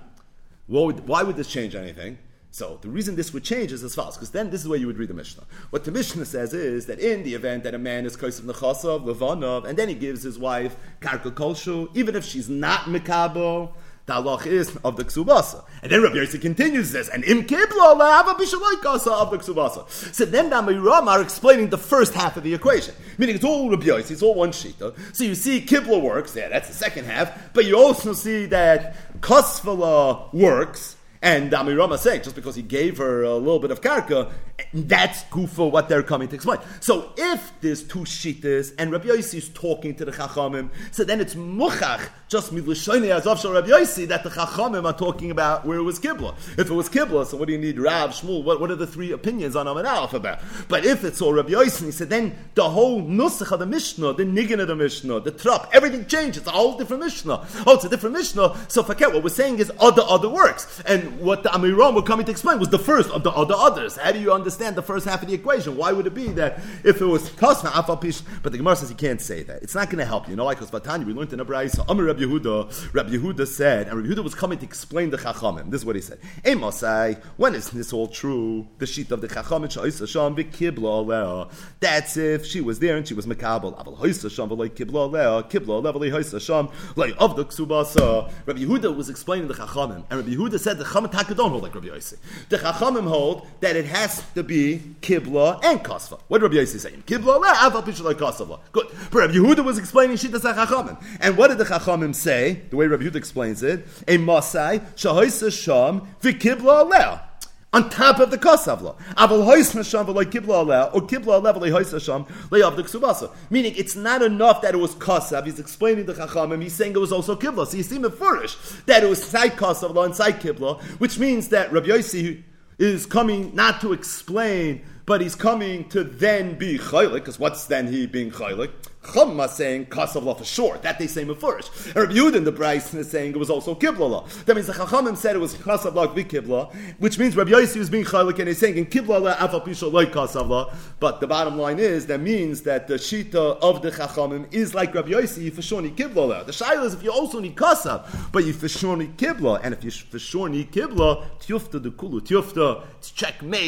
Why would this change anything? So the reason this would change is as follows, because then this is where you would read the Mishnah. What the Mishnah says is that in the event that a man is kosev nechasav, levanov, and then he gives his wife karka kolshu, even if she's not mikabo, the halach is of the ksubasa. And then Rabbi Yossi continues this, and im kibla la'ava b'shaloi kasa of the ksubasa. So then the Amiram are explaining the first half of the equation. Meaning it's all Rabbi Yossi, it's all one shita. So you see kibla works, yeah, that's the second half, but you also see that kasvala works, and the Amiram is saying, just because he gave her a little bit of karka, that's kufa what they're coming to explain. So if there's two shitas, and Rabbi Yossi is talking to the Chachamim, so then it's muchach, just milishoni azov shel Rabbi Yossi, that the Chachamim are talking about where it was Kibla. If it was Kibla, so what do you need Rav, Shmuel, what, what are the three opinions on Amid Aleph about? But if it's all Rabbi Yossi, he said, then the whole nusach of the Mishnah, the niggin of the Mishnah, the trop, everything changes. It's a whole different Mishnah. Oh, it's a different Mishnah. So forget what we're saying is other, other works. And what the Amiram were coming to explain was the first of the other others. How do you understand the first half of the equation? Why would it be that if it was Kasma Afal Pish? But the Gemara says you can't say that. It's not going to help you. You know, like Vatani, we learned in Abraisa, Amar Rabbi Yehuda, Rabbi Yehuda said, and Rabbi Yehuda was coming to explain the Chachamim. This is what he said. Hey Mosai, when is this all true? The sheet of the Chachamim, Sha'isa Sham, V'Kibla Alea. That's if she was there and she was Mekabel. Aval Ha'isa Sham, V'lai Kibla Alea, Kibla Alea, V'lai Ha'isa Sham, V'lai of the Ksubasa. Rabbi Yehuda was explaining the Chachamim, and Rabbi Yehuda said the Chachamim don't hold like Rabbi Yossi. The Chachamim hold that it has to be Kibla and Kasva. What did Rabbi Yossi say? Kibla la aval pishaloi kasva. Good. But Rabbi Yehuda was explaining Shittas HaChachamim. And what did the Chachamim say? The way Rabbi Yehuda explains it, a Masai shahoisa sham v'kibla aleh. On top of the kasavla, aval hoisna sham v'loi kibla aleh, or kibla aleh v'loi hoisna sham le'av the ksubasa. Meaning, it's not enough that it was kasav. He's explaining the Chachamim. He's saying it was also kibla. So you see mefurish that it was side kasavla and side kibla, which means that Rabbi Yossi is coming not to explain, but he's coming to then be chaylik, because what's then he being chaylik? Chumma saying kasavla for sure, that they say mefurish. And Rabbi Yehuda in the Bryson is saying it was also kibla. That means the Chachamim said it was kasavla vi kibla, which means Rabbi Yossi was being chaylik and he's saying in kibla la afal pisha like kasavla. But the bottom line is that means that the shita of the Chachamim is like Rabbi Yossi for sure need kibla. The shaila is if you also need kasav, but you for sure need kibla, and if you for sure need kibla, tiyufta the kulu, tiyufta, it's checkmate.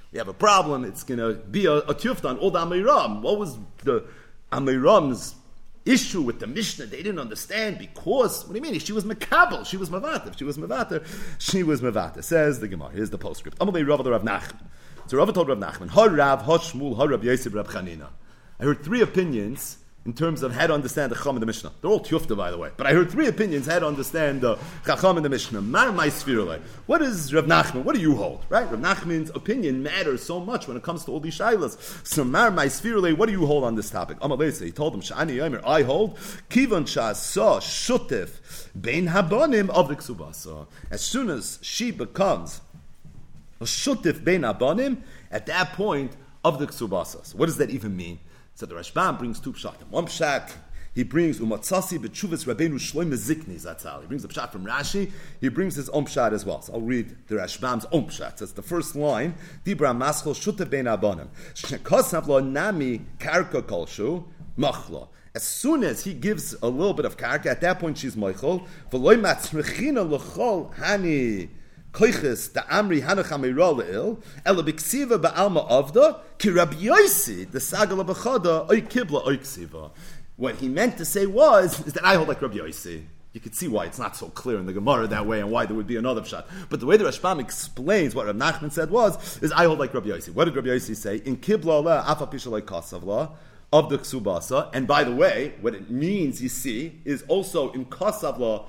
we have a problem. It's going to be a, a tiyufta on all the Amiram. What was the Amiram's issue with the Mishnah? They didn't understand because, what do you mean? She was Mekabel. She was Mavater. She was Mavater. She was Mavater. Says the Gemara. Here's the postscript. Amalei Rav the Rav Nachman. So Rav told Rav Nachman, Ha Rav, Ha Shmuel, Ha Rav Yosef, Rav Chanina. I heard three opinions in terms of how to understand the Chacham and the Mishnah. They're all tiyufta, by the way. But I heard three opinions how to understand the Chacham and the Mishnah. Mar mai svirulei. What is Rav Nachman? What do you hold? Right? Rav Nachman's opinion matters so much when it comes to all these shaylas. So Mar mai svirulei. What do you hold on this topic? Amalei, he told him, Sha'ani Yomer, I hold Kivan Sha'asa Shutef Bein Habonim of the Ksubasa. As soon as she becomes a Shutef Bein Habonim, at that point of the Ksubasa. So what does that even mean? So the Rashbam brings two pshat. One pshat, he brings Umatzasi b'tshuvas Rabbeinu Shlomo Zikni Zatzal. He brings a pshat from Rashi. He brings his own pshat as well. So I'll read the Rashbam's own pshat. That's the first line. Dibra Maschol Shute Bein Abonim. Shnekosav lo nami karka kolshu machlo. As soon as he gives a little bit of karka, at that point she's moichol. V'loy matzrechina l'chol hani. Koiches the Amri Hanach Amira le'il ela b'ksiva ba'alma avda ki Rabbi Yossi the Sagala b'chada oy kibla oy ksiva. What he meant to say was is that I hold like Rabbi Yossi. You could see why it's not so clear in the Gemara that way and why there would be another pshat. But the way the Rashbam explains what Rav Nachman said was is I hold like Rabbi Yossi. What did Rabbi Yossi say? In kibla la afa pisha like kasavla of the ksubasa. And by the way, what it means, you see, is also in kasavla.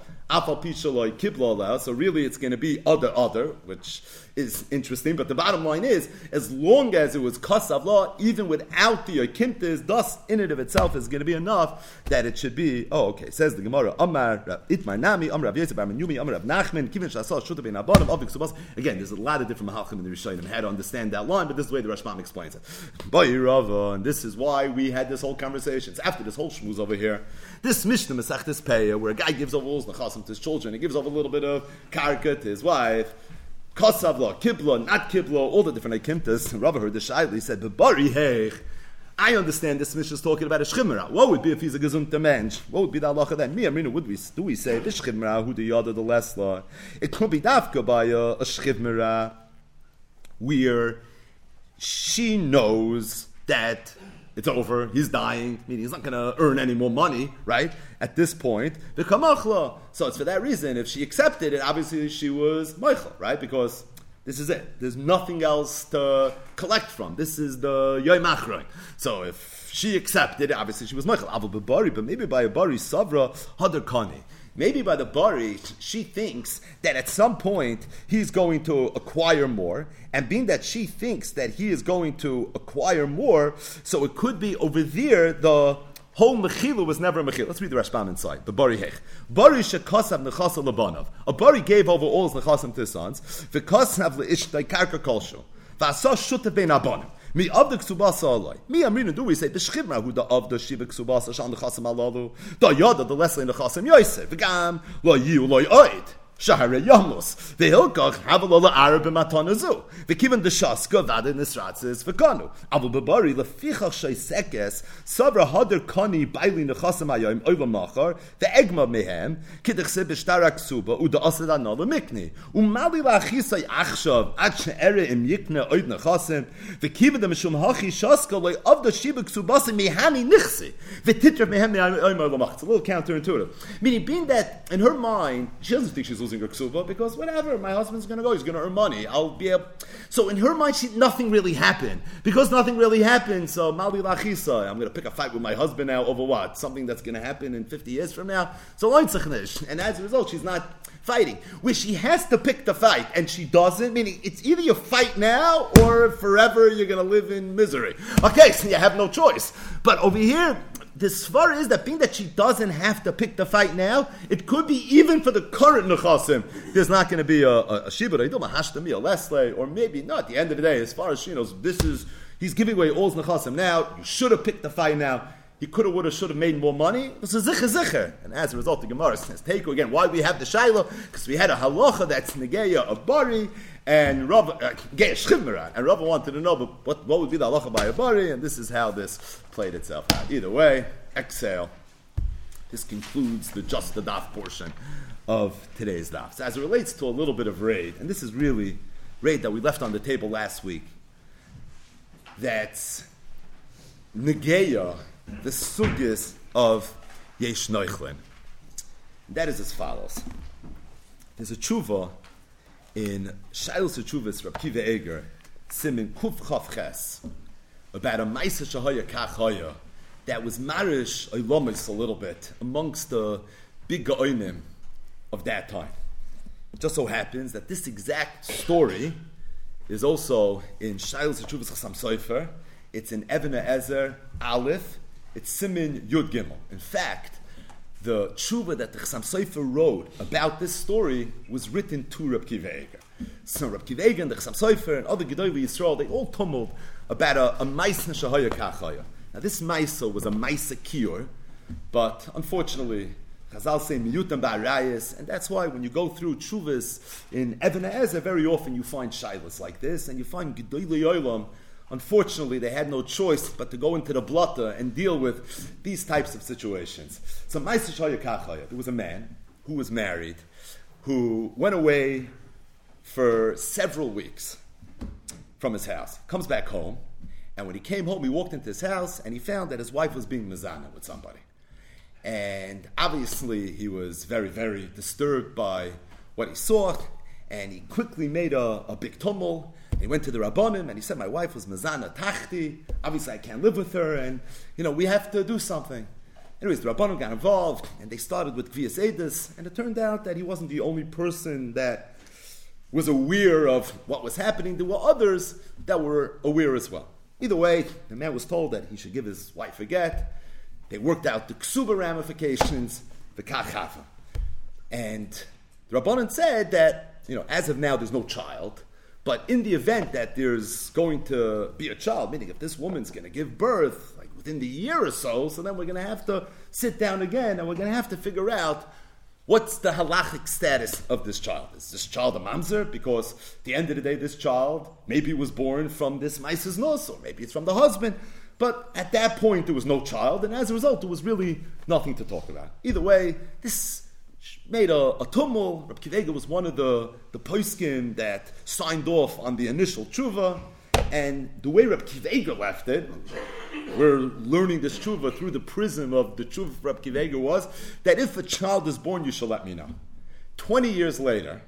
So really it's going to be other other, which is interesting, but the bottom line is, as long as it was kasav law, even without the yakimtis, thus in and of itself is going to be enough that it should be, oh okay, says the Gemara, Amar Itmar Nami, Amar Rav Yosef, Amar Yumi, Amar Rav Nachman, Kivin Shasal, Shuta Bein Abanim, Avik Subas. Again, there's a lot of different mahalchim in the Rishonim how to understand that line, but this is the way the Rashbam explains it. And this is why we had this whole conversation. It's after this whole shmuz over here. This Mishnah Masechtes Peah, where a guy gives over all his nechasim to his children, he gives over a little bit of karka to his wife, Kosavla, Kibla, not Kibla, all the different Akimtas. Rabbi heard the Shaila, he said, Bebari Heich. I understand this Mishnah is talking about a Shchimra. What would be if he's a Gesundter Mensch? What would be the halacha then? Me, I mean, would we, do we say, the Shchimra, who the Yada, the Lesla? It could be Dafka by a, a Shchimra, where she knows that it's over, he's dying, meaning he's not going to earn any more money, right? At this point, the kamachla. So it's for that reason, if she accepted it, obviously she was meichel, right? Because this is it. There's nothing else to collect from. This is the yoy machroi. So if she accepted it, obviously she was meichel. Aval bebari, but maybe by a bari savra hadar kani. Maybe by the bari, she thinks that at some point he's going to acquire more, and being that she thinks that he is going to acquire more, so it could be over there the whole mechila was never a mechila. Let's read the Rashbam inside. The bari hech. Bari shekasav nechasa labanav. A bari gave over all his nechasim to his sons. V'kasav leishtai karka kolshu. V'asa shutav bein abanim. Mi of the ksubasa aloi. Mi amrina do we say the shchimra who the of the shiva ksubasa shan the chasim alalu. The yada the lesson the chasim yosef. V'gam lo yu lo yoid. Shahare Yamos. The Hilkach have a lot of Arab in Matanazu. The Kivan the Shaska Vada Nisratzis Vakanu. Abu Babari, the Fichach Shaisekes, Sabra Hader Kani Baili Nechasamayim over Machar, the Egma Mehem, Kidachse Bishtarak Suba, Uda Asada Nala Mikni. Umali Lachisai Achshav, Ache Ere im Yikne Oid Nechasim, the Kivan the Mishum Hachi Shaska, like of the Shibuk Subasi Mehani Nichsi, the Titra Mehem Oimar. It's a little counterintuitive. Meaning, being that in her mind, she doesn't think she's losing her ksuba because whatever, my husband's going to go, he's going to earn money. I'll be able. So in her mind, she, nothing really happened. Because nothing really happened, so Mali Lachisa, I'm going to pick a fight with my husband now over what? Something that's going to happen in fifty years from now. So and as a result, she's not fighting. Where she has to pick the fight and she doesn't, meaning it's either you fight now or forever you're going to live in misery. Okay, so you have no choice. But over here, the svar is that being that she doesn't have to pick the fight now, it could be even for the current nechasim, there's not going to be a, a, a shibur, a hashtami, a lesle, or maybe not. At the end of the day, as far as she knows, this is, he's giving away all his nechasim now, you should have picked the fight now. He could have, would have, should have made more money. This is zicher zicher. And as a result, the Gemara says, take again, why we have the Shaila? Because we had a halacha that's negeya of bari, and Rav, uh, and Rav wanted to know, but what, what would be the halacha by a bari? And this is how this played itself out. Either way, exhale. This concludes the just the daf portion of today's daf. So as it relates to a little bit of raid, and this is really raid that we left on the table last week. that's negeya, the sugis of Yesh Noichlin. That is as follows. There's a tshuva in Shailos Tshuvas Reb Kiva Eger, Simin Kuf Chav Ches, about a Maisa Shahaya Kach Haya that was marish oilomis a little bit amongst the big gaonim of that time. It just so happens that this exact story is also in Shailos Tshuvas Chasam Sofer. It's in Even Ezer Aleph. It's Simin Yud Gimel. In fact, the tshuva that the Chasam Sofer wrote about this story was written to Reb Kiva Eger. So Reb Kiva Eger and the Chasam Sofer and other Gedolei Yisrael, they all tumbled about a, a Maisa Shahaya Kachaya. Now this Maisa was a Maisa Kiyor, but unfortunately, Chazal say Miyutam Ba'arayis, and that's why when you go through tshuvas in Even Ezer, very often you find shaylas like this, and you find Gedolei Olam. Unfortunately, they had no choice but to go into the blata and deal with these types of situations. So, Maisa Shahaya Kachaya, there was a man who was married, who went away for several weeks from his house, comes back home, and when he came home, he walked into his house, and he found that his wife was being mezana with somebody. And obviously, he was very, very disturbed by what he saw, and he quickly made a, a big tumult. He went to the Rabbanim and he said, my wife was Mazana Tachti. Obviously, I can't live with her, and you know we have to do something. Anyways, the Rabbanim got involved, and they started with Gvias Eidos, and it turned out that he wasn't the only person that was aware of what was happening. There were others that were aware as well. Either way, the man was told that he should give his wife a get. They worked out the ksuba ramifications, the kachava. And the Rabbanim said that, you know, as of now, there's no child. But in the event that there's going to be a child, meaning if this woman's going to give birth, like within the year or so, so then we're going to have to sit down again and we're going to have to figure out what's the halachic status of this child. Is this child a mamzer? Because at the end of the day, this child maybe was born from this maises nos, or maybe it's from the husband. But at that point, there was no child, and as a result, there was really nothing to talk about. Either way, this made a, a tumult. Reb Kiva Eger was one of the, the poskim that signed off on the initial tshuva, and the way Reb Kiva Eger left it, we're learning this tshuva through the prism of the tshuva of Reb Kiva Eger, was that if a child is born, you shall let me know. Twenty years later,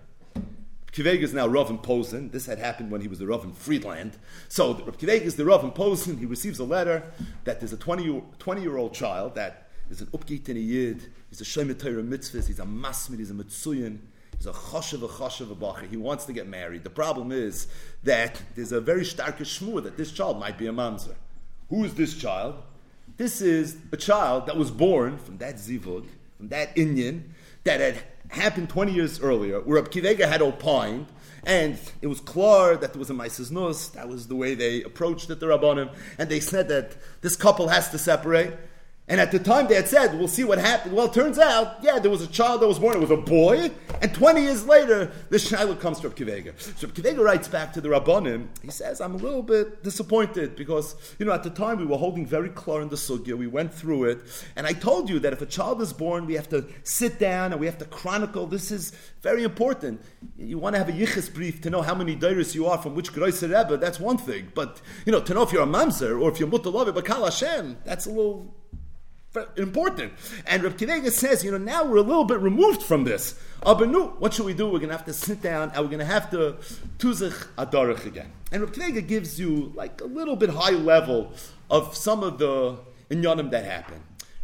Kiva Eger is now Rav in Posen. This had happened when he was the Rav in Friedland. So Reb Kiva Eger is the Rav in Posen. He receives a letter that there's a twenty-year-old child that is an upgeit in a yid. He's a Shemet Torah mitzvahs. He's a masmid. He's a mitzuyin. He's a choshev, a choshev, a bacher. He wants to get married. The problem is that there's a very stark shmur that this child might be a mamzer. Who is this child? This is a child that was born from that zivug, from that inyan, that had happened twenty years earlier, where Reb Kiva Eger had opined, and it was clear that there was a maises nus. That was the way they approached it, the Rabbanim, and they said that this couple has to separate. And at the time they had said, we'll see what happened. Well, it turns out, yeah, there was a child that was born, it was a boy, and twenty years later, this shiloh comes to Reb Kiva Eger. So Reb Kiva Eger writes back to the Rabbanim, he says, I'm a little bit disappointed, because, you know, at the time we were holding very clear in the sugya, we went through it, and I told you that if a child is born, we have to sit down and we have to chronicle. This is very important. You want to have a yichus brief to know how many dairis you are from which Groiser Rebbe, that's one thing. But, you know, to know if you're a mamzer, or if you're mutalavi b'kal Hashem, that's a little important. And Reb Kiva Eger says, you know, now we're a little bit removed from this. Abenu, what should we do? We're going to have to sit down and we're going to have to tuzich adarach again. And Reb Kiva Eger gives you like a little bit high level of some of the inyanim that happened.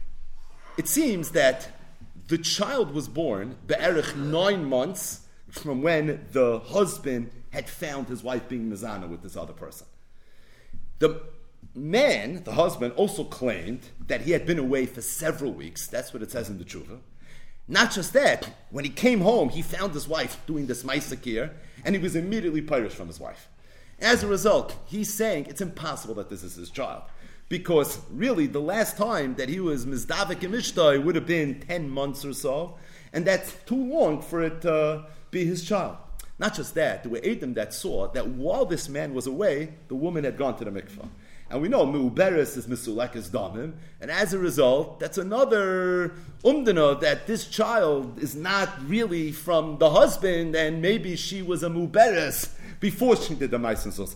It seems that the child was born be'erich nine months from when the husband had found his wife being mezana with this other person. The man, the husband, also claimed that he had been away for several weeks. That's what it says in the tshuva. Not just that, when he came home, he found his wife doing this maisakir, and he was immediately pirish from his wife. As a result, he's saying it's impossible that this is his child. Because really, the last time that he was mizdavik and mishtai would have been ten months or so, and that's too long for it to be his child. Not just that, there were Edom that saw that while this man was away, the woman had gone to the mikvah. And we know Meuberes is Misulekes Damim, and as a result, that's another umdana that this child is not really from the husband, and maybe she was a Meuberes before she did the Maisensos.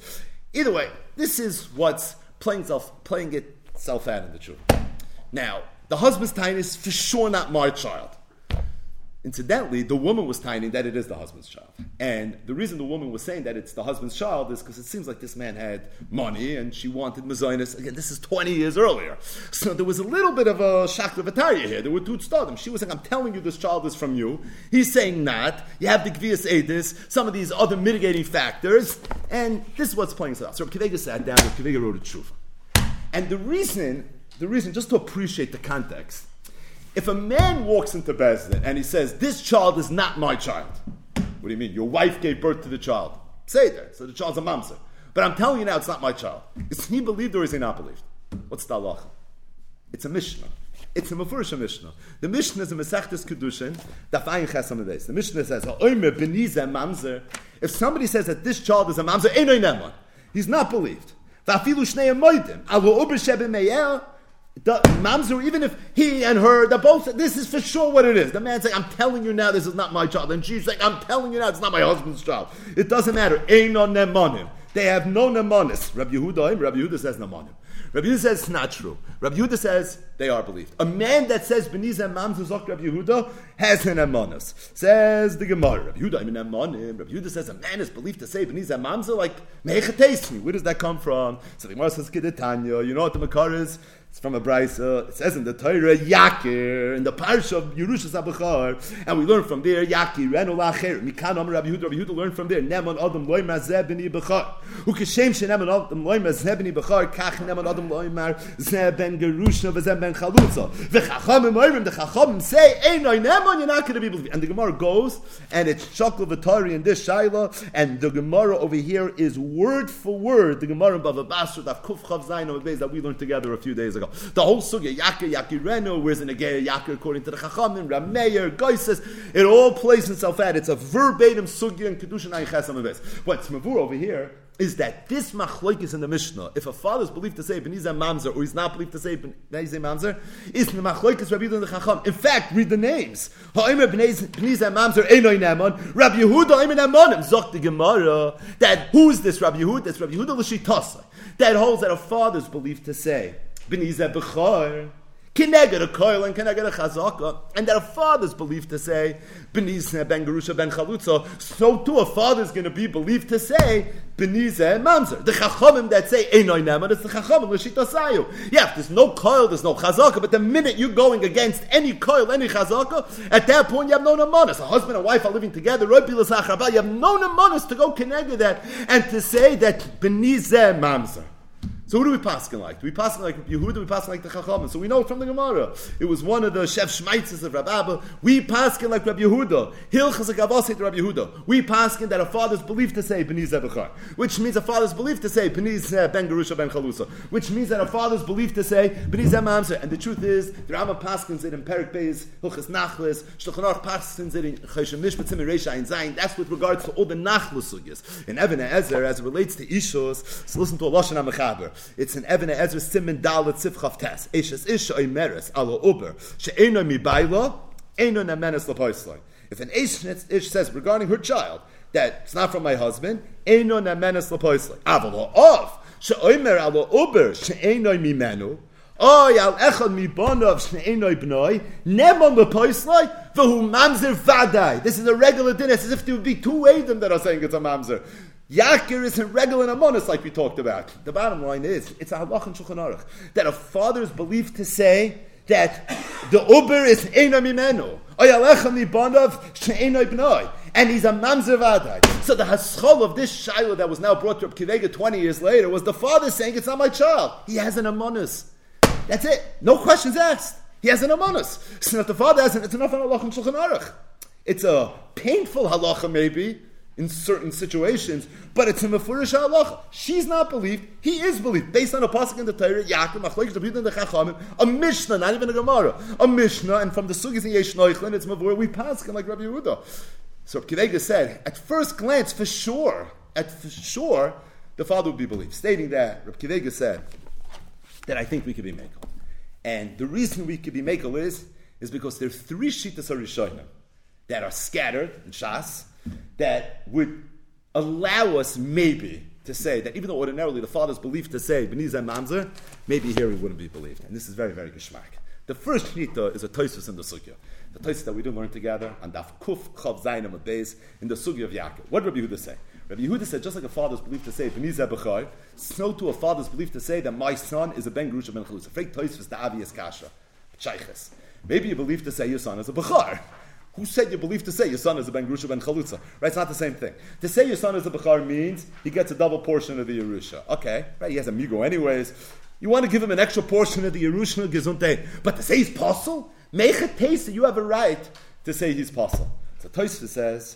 Either way, this is what's playing itself, playing itself out in the truth. Now, the husband's tiny is for sure not my child. Incidentally, the woman was tiny that it is the husband's child. And the reason the woman was saying that it's the husband's child is because it seems like this man had money and she wanted mezainis. Again, this is twenty years earlier. So there was a little bit of a shakla v'tarya here. There were two tzadim. She was saying, I'm telling you this child is from you. He's saying not. You have the gvias edis, some of these other mitigating factors, and this is what's playing itself out. So Reb Kivega sat down, Reb Kivega wrote a tshuva. And the reason, the reason, just to appreciate the context, if a man walks into Beis Din and he says, this child is not my child. What do you mean? Your wife gave birth to the child. Say that. So the child's a mamzer. But I'm telling you now, it's not my child. Is he believed or is he not believed? What's the halacha? It's a Mishnah. It's a Mefurish Mishnah. The Mishnah is a Mesechtes Kedushin, Daf Ayin Chesam Beis. The Mishnah says, Ha'omer b'nizeh mamzer. If somebody says that this child is a mamzer, einoi neman. He's not believed. Va'afilu shnei moedim. Alo uber shebe meyer. The mamzer, even if he and her, they're both, this is for sure what it is. The man's saying, I'm telling you now, this is not my child. And she's saying, I'm telling you now, it's not my husband's child. It doesn't matter. Eino nemonim. They have no nemonis. Rabbi Yehuda, Rabbi Yehuda says nemonim. Rabbi Yehuda says it's not true. Rabbi Yehuda says they are believed. A man that says b'nizeh mamzer zok Rabbi Yehuda has an nemonis. Says the Gemara. Rabbi Yehuda, I mean nemonim. Rabbi Yehuda says a man is believed to say b'nizeh mamzer like meichatesni. Where does that come from? So the Gemara says kedetanya. You know what the makar is? It's from a brisa. It says in the Torah, Yakir, in the parsha of Yerushas HaBechar, and we learn from there, Yakir, Renu Lacher, Mikan Amar Rabbi Yehuda, Rabbi Yehuda learned from there, Neman Adam Loy Mazeh B'ni Bechar, Ukeshem She Neman Adam Loy Mazeh B'ni Bechar, Kach Neman Adam Loy Mar, Zeh Ben Gerusha, V'zeh Ben Chalutza, V'chachamim Oyrim, the Chachamim say, Einoi Neman, you're not going to be believed. And the Gemara goes, and it's Shakla V'Tari in this Shaila, and the Gemara over here is word for word, the Gemara in Bava Basra, Daf Kuf Chav Zayin of that we learned together a few days ago. The whole sugya, Yakir, Yakirenu, where's the Negei Yakir according to the Chachamim, Rameir, Goises, it all plays itself out. It's a verbatim sugya in Kedushin Ayin Chesam Beis. What's mavur over here is that this machlokes in the Mishnah, if a father is believed to say b'nizeh mamzer, or he's not believed to say b'nizeh mamzer, is the machlokes Rabbi Yehuda and the Chacham. In fact, read the names. Ha'omer b'nizeh mamzer einoi neman, Rabbi Yehuda einoi nemonim, zok the Gemara, that who's this Rabbi Yehuda? It's Rabbi Yehuda l'shitasa, that holds that a father is believed to say b'nizeh b'chor, kineged a koil and kineged a chazaka, and that a father is believed to say b'nizeh ben gerusha ben chalutza, so too a father is going to be believed to say b'nizeh mamzer. The chachamim that say einoi neman, it's the chachamim l'shitasayu. Yeah, if there's no koil, there's no chazaka, but the minute you're going against any koil, any chazaka, at that point you have no nemanis. A husband and wife are living together, you have no nemanis to go kineged that and to say that b'nizeh mamzer. So who do we paskin like? Do we paskin like Yehuda? Do we paskin like the Chachamim? So we know it from the Gemara. It was one of the Chef Shmaitzes of Rabbi Abba. We paskin like Rabbi Yehuda. Hilchas HaGavosei to Rabbi Yehuda. We paskin that a father's believed to say b'nizeh b'char, which means a father's believed to say b'nizeh ben gerusha ben chalusa, which means that a father's believed to say b'nizeh mamzer. And the truth is, the Rambam paskins it in Perik Beis, Hilchas Nachlis, Shulchan Aruch paskins it in Choshen Mishpat Tzimmer Reisha Ein Zayin. That's with regards to all the Nachlis sugyas. In Even HaEzer, as it relates to Ishos, so listen to a Lashon HaMechaber. It's in Even HaEzer Simen Dalet Tzivchav Tes. Eshes Isha Oimeres Alo Uber She'eno Mi Baila Eno Namenes Lapoisloi. If an Ish says regarding her child that it's not from my husband, Eno Namenes Lapoisloi. Avalo Of She'oimer Alo Uber She'eno Mimenu Oy Al Echad Mi Bonov She'eno Bnoi Nemon Lapoisloi V'hu Mamzer Vadai. This is a regular din. It's as if there would be two Edom that are saying it's a Mamzer. Yakir isn't regular amonis like we talked about. The bottom line is, it's a halach in Shulchan Aruch, that a father is believed to say that the uber is eina mimenu, oyalecha mibanav she'enoi b'noi, and he's a mamzer vadai. So the haschol of this shiloh that was now brought to Reb Kivega twenty years later was the father saying, it's not my child. He has an amonis. That's it. No questions asked. He has an amonis. So if the father has it, it's enough on halach in Shulchan Aruch. It's a painful halacha maybe, in certain situations, but it's a mefurish halacha. She's not believed, he is believed. Based on a pasuk in the Torah, Yaakov, Machlokes, Rabbi Yehuda and the Chachamim, a Mishnah, not even a Gemara, a Mishnah, and from the Sugis in Yesh Noichlin, it's mavur, we paskin like Rabbi Yehuda. So Kivega said, at first glance, for sure, at for sure, the father would be believed. Stating that, Rabbi Kivega said, that I think we could be mekel. And the reason we could be mekel is, is because there are three shittas harishonim that are scattered in Shas, that would allow us maybe to say that even though ordinarily the father's believed to say Benizah Mamzer, maybe here he wouldn't be believed. And this is very, very geschmack. The first Shita is a Tosfos in the Sugya. The Tosfos that we do learn together on Daf Kuf Chav Zayin Amud Beis in the Sugya of Yaakov. What did Rabbi Yehuda say? Rabbi Yehuda said, just like a father's believed to say Benizah Bechar, so too a father's believed to say that my son is a Ben Gerusha Ben Chalutza. Frek Tosfos the obvious kasha. Shayches. Maybe you believe to say your son is a Bechar. Who said you believe to say your son is a Ben Gerusha Ben Chalutza? Right, it's not the same thing. To say your son is a Bechar means he gets a double portion of the Yerusha. Okay, right, he has a Migo anyways. You want to give him an extra portion of the Yerusha Gesundheit, but to say he's Pasul? Make a taste that you have a right to say he's Pasul. So Tosfos says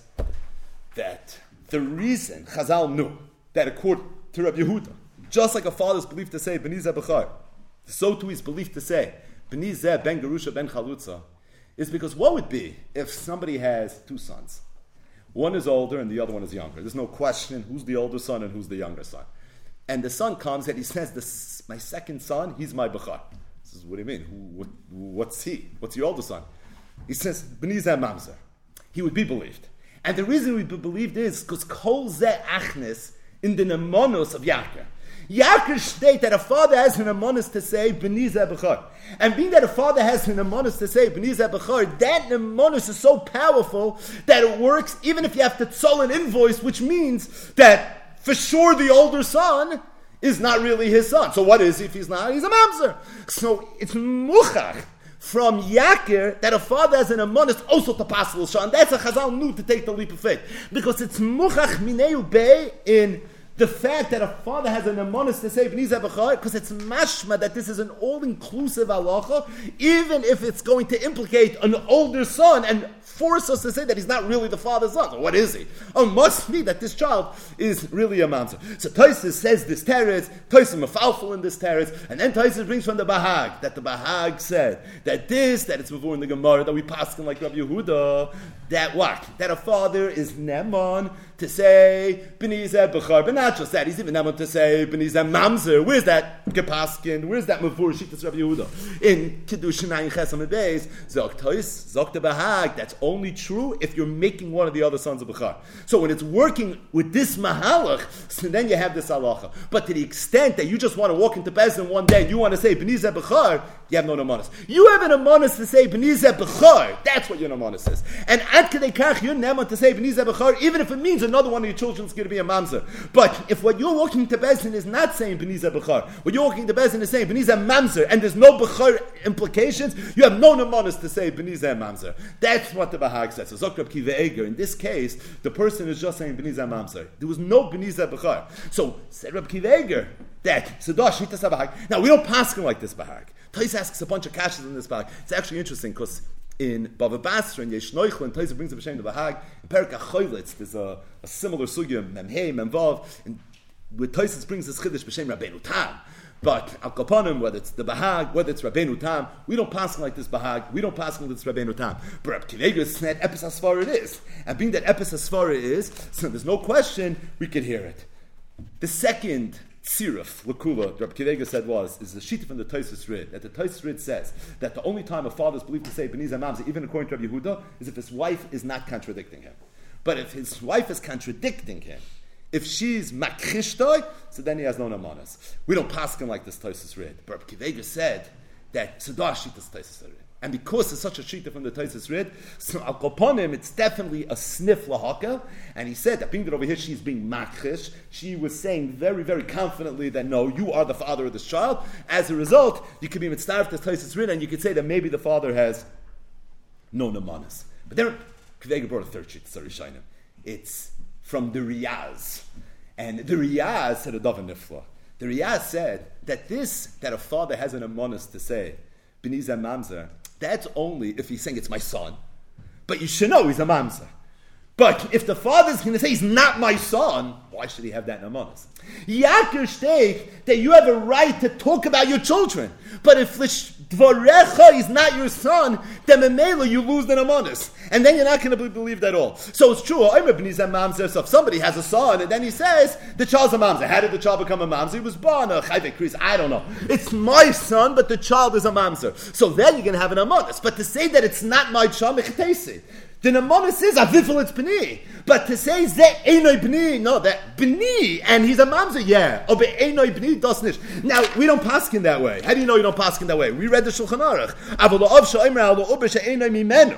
that the reason Chazal knew that according to Rabbi Yehuda, just like a father's believed to say Benizah Bechar, so too he's believed to say Benizah Ben Gerusha Ben Chalutza, is because what would be if somebody has two sons? One is older and the other one is younger. There's no question who's the older son and who's the younger son. And the son comes and he says, this, my second son, he's my Bechar. He says, what do you mean? Who, what, what's he? What's your older son? He says, Benizah Mamzer. He would be believed. And the reason we be believed is because Kol Zeh Achnes in the Nemonos of Yaakov. Yaakov state that a father has an amonis to say Benizah Bechar. And being that a father has an amonis to say Benizah Bechar, that amonis is so powerful that it works even if you have to tzol an invoice, which means that for sure the older son is not really his son. So what is he if he's not? He's a mamzer. So it's muchach from Yaakov that a father has an amonis also to pass l'sha. And that's a Chazal knew to take the leap of faith. Because it's muchach mineu bei in the fact that a father has an amonis to say Benizah Bechar, because it's mashma that this is an all-inclusive halacha, even if it's going to implicate an older son and force us to say that he's not really the father's son. So what is he? Oh, must be that this child is really a mamzer. So Tosfos says this teretz, Tosfos mafalful in this teretz, and then Tosfos brings from the Bahag, that the Bahag said that this, that it's before in the Gemara, that we paskin like Rabbi Yehuda, that what? That a father is neman to say Benizah Bechar, but not just that, he's even neman to say Benizah Mamzer. Where's that Gepaskin? Where's that Mavur Shittas Rabbi Yehuda? In Kiddush Nayin Chesam Beis, Zok Tois, Zok the Bahag, that's only true if you're making one of the other sons of Bechar. So when it's working with this Mahalach, so then you have this halacha. But to the extent that you just want to walk into Bezdin one day and you want to say Benizah Bechar, you have no namanis. You have an namanis to say Benizah Bechar. That's what your namanis is. And ad kedei kach, you're neman to say Benizah Bechar, even if it means another one of your children is going to be a mamzer. But if what you're walking to Bezdin is not saying Benizah Bechar, what you're walking to Bezdin is saying Benizah Mamzer, and there's no Bechar implications, you have no namanis to say Benizah Mamzer. That's what the Bahag says. So Zok Reb Kiva Eger, in this case, the person is just saying Benizah Mamzer. There was no Benizah Bechar. So said Reb Kiva Eger that Sedash Shitas Bahag. Now we don't pass him like this Bahag. Tais asks a bunch of kashas in this Bahag. It's actually interesting because in Bava Basra and Yesh Noichel and Tais brings up a shame the Bahag. In Perik HaChoylitz, there's a, a similar sugya Memhei Memvav, and with Tais brings this chiddush b'shem Rabbeinu Tam. But Al Kapanim, whether it's the Bahag, whether it's Rabbeinu Tam, we don't pass like this Bahag, we don't pass like this Rabbeinu Tam. But Reb Kiva Eger is that Epis HaSvara it is. And being that Epis HaSvara is, so there's no question we could hear it. The second Tziruf, Lakula, Reb Kiva Eger said was, is the sheet from the Tosfos Rid, that the Tosfos Rid says that the only time a father is believed to say Benizah Mamzer, even according to Rabbi Yehuda, is if his wife is not contradicting him. But if his wife is contradicting him, if she's makrishtoi, so then he has no namanas. We don't pass him like this Tosfos Rid. But Reb Kiva Eger said that Sedah sheet is Tosfos Rid. And because it's such a shita from the Tosfos Rid, so al koponim, it's definitely a sniff lahaka. And he said that being that over here she's being makrish, she was saying very, very confidently that no, you are the father of this child. As a result, you could be mitzvah to Tosfos Rid, and you could say that maybe the father has no namanas. But then Kiva Eger brought a third shita, sorry, Shainim. It's from the Riyaz. And the Riyaz said a davar nifla. The Riyaz said that this, that a father has an amonis to say, Benizah Mamzer, that's only if he's saying it's my son. But you should know he's a mamzer. But if the father's going to say he's not my son, why should he have that in amonis? Yaakov state that you have a right to talk about your children. But if Dvarecha is not your son, then memela you lose the amonis. And then you're not going to be believed at all. So it's true, I'm a Benizah Mamzer, so if somebody has a son, and then he says, the child's a mamzer. How did the child become a mamzer? He was born a chayvei kris, I don't know. It's my son, but the child is a mamzer. So then you're going to have an amonis. But to say that it's not my child, mechatesi. The Nemanis is Avifel, it's B'ni. But to say Ze Einoi B'ni, no, that B'ni, and he's a Mamzer, yeah. Oh, but Einoi B'ni does nicht. Now, we don't paskin that way. How do you know you don't paskin that way? We read the Shulchan Aruch. Aval lo'ov she'omer al lo'uber she'einoi mimenu.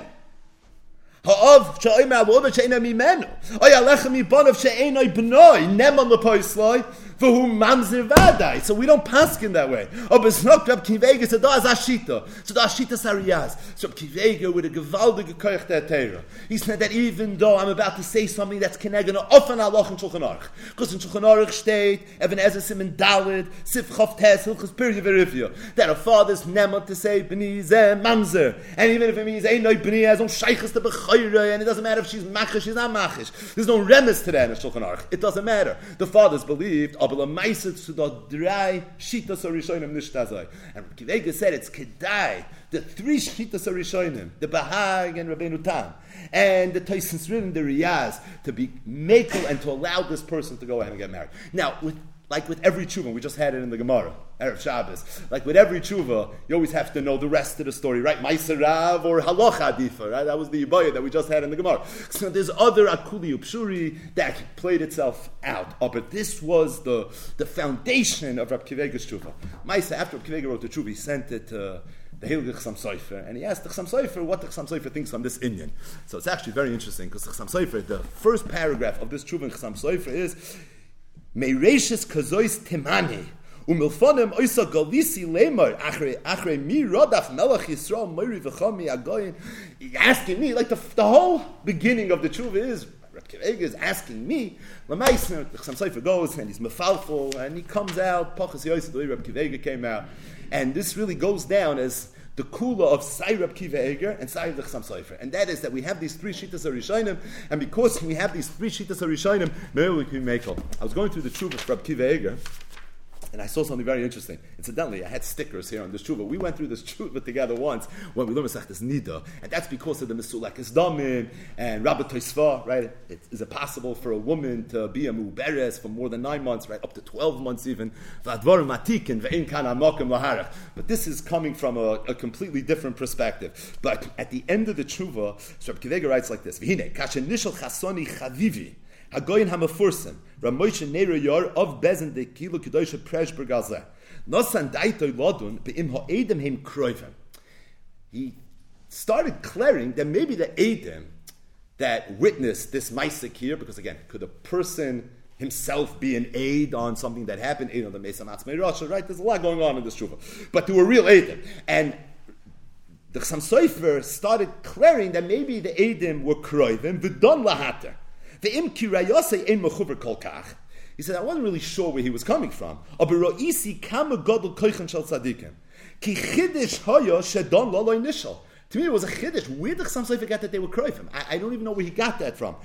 Ha'ov she'omer al lo'uber she'einoi mimenu. Oy alechem yibonov she'einoi b'noi. Neman l'poisloi. For whom mamzer vadai, so we don't paskin that way. Oh, but it's not Rab Kivega. So that's ashita. So that's ashita sariyas. So Rab Kivega with a gewaldige koich der Torah. He said that even though I'm about to say something that's connected often aloch in Shulchan Aruch, because in Shulchan Aruch state Even Ezer Siman Dalid Sif Chav Tes Hilchos Pirya Verifya that a father's never to say b'ni zeh mamzer, and even if it means ain't no b'ni has no shaykhs to b'chayre, and it doesn't matter if she's machish, she's not machish. There's no remes to that in Shulchan Aruch. It doesn't matter. The fathers believed. Aber la meiset zu the drei shitas arishonim nishtazai. And Kivega said it's kedai, the three shitas arishonim, the Bahag and Rabbeinu Tam, and the Tyson's written the Riyaz to be makel and to allow this person to go ahead and get married. Now, with like with every tshuva, we just had it in the Gemara, Erev Shabbos. Like with every tshuva, you always have to know the rest of the story, right? Ma'aser Rav or Halacha Adifa, right? That was the Yibaya that we just had in the Gemara. So there's other Akuli Upshuri that played itself out. Oh, but this was the, the foundation of Rab Kivega's tshuva. Ma'aser, after Rab Kivega wrote the tshuva, he sent it to the Heilige Chassam Sofer, and he asked the Chassam Sofer what the Chassam Sofer thinks on this Inyan. So it's actually very interesting, because the Chassam Sofer, the first paragraph of this tshuva in Chassam Sofer is Meireshis kazois timani umilfonim oisa galisi lemar achre achre mi rodaf melach Yisrael moiri v'chomi agoyin. Asking me, like the, the whole beginning of the tshuva is Rab Kivega is asking me. L'maisner, the Chassam Sofer goes and he's mefalful and he comes out. Pachas Yosef, the way Rab Kivega came out, and this really goes down as the kula of Sai Rab Kivega and Sai the Chassam Sofer, and that is that we have these three shitas arishonim, and because we have these three shitas arishonim, maybe we can make up. I was going through the tshuva of Rab Kivega, and I saw something very interesting. Incidentally, I had stickers here on this tshuva. We went through this tshuva together once when we learned Masechtas Nida, and that's because of the Mesulak Esdamim and Rabbi Tosfa, right? It, is it possible for a woman to be a muberes for more than nine months, right? Up to twelve months even. But this is coming from a, a completely different perspective. But at the end of the tshuva, so Rabbi Kivega writes like this: V'hine, kashen nishal chasoni chavivi. Hagoyin hamafursim, Ramoshe Neira Yor of Bezen de Kilo Kedosha Preshberg Alzeh. Nosan Daitoy Lodun beim ha'edem heim kroivim. He started declaring that maybe the Edom that witnessed this Maisik here, because again, could a person himself be an aid on something that happened? Aid on the Mesa Matzmei Rasha, right? There's a lot going on in this tshuva. But they were real Edom. And the Chassam Sofer started declaring that maybe the Edom were kroivim, v'don lahater. He said, I wasn't really sure where he was coming from. To me, it was a chiddush. Where did Chassam Sofer get that they were kroivim? I, I don't even know where he got that from.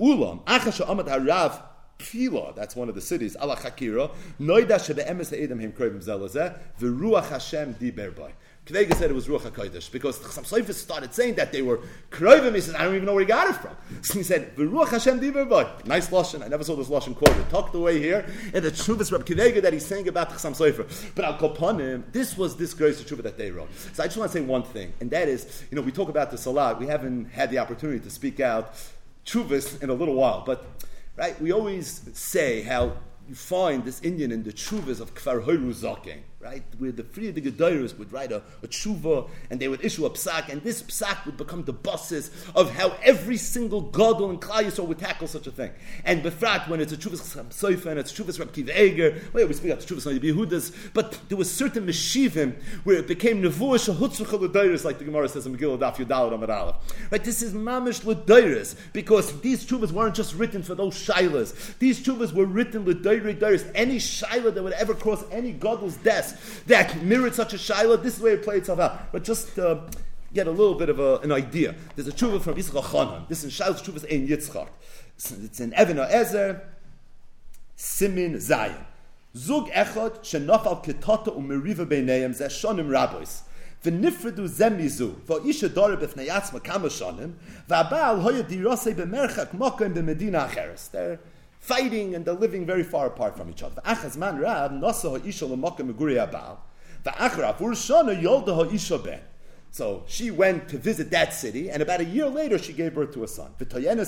That's one of the cities. Ala Chakira. Noida shebe'emes ha'edem him kroivim zelazeh. V'ruach Hashem diber by. Kivega said it was Ruach HaKodesh, because Chassam Sofer started saying that they were kroivim. He said, I don't even know where he got it from. So he said, V'ruach Hashem diber by. Nice lashon. I never saw this lashon quoted. Tucked away here in the Tshuvas Rab Kivega that he's saying about Chassam Sofer. But Al Kopanim, this was this great Tshuvah that they wrote. So I just want to say one thing, and that is, you know, we talk about this a lot. We haven't had the opportunity to speak out Tshuvas in a little while, but right, we always say how you find this Indian in the Tshuvas of Kfar Horu Zaken, right, where the Frierdige Gedeiros would write a, a Tshuva and they would issue a psak, and this psak would become the basis of how every single Gadol and Klal Yisrael would tackle such a thing. And befrat, when it's a Tshuvas Chassam Sofer and it's a Tshuvas Rab Kivega, well, we speak about the Tshuvas Noda B'Yehudas, but there was certain Meshivim where it became Nevuah Shehutzrucha L'Deiros, like the Gemara says in Megillah Daf Yudalad Amar Aleph. Right, this is Mamish L'Deiros, because these Tshuvas weren't just written for those Shailas. These Tshuvas were written L'Deirei Deiros. Any Shaila that would ever cross any Gadol's desk that mirrored such a Shaila, this is the way it played itself out. But just uh, get a little bit of a, an idea. There's a tshuva from Yitzchak Chanan. This is Shaila's tshuva in Yitzchak. It's in Even HaEzer, Simin Zayin. Zug echad shenafal ketata umeriva beinayim zeh shonim rabois. V'nifredu zemizu v'isha dora b'fnei atzma kama shonim v'abal hoya dirasei b'merchak mokem b'medina acheres. They're fighting and they're living very far apart from each other. V'achaz man rav nasa ha'isha l'mokem meguri abal v'achrav urshana yolda ha'isha ben So she went to visit that city, and about a year later, she gave birth to a son.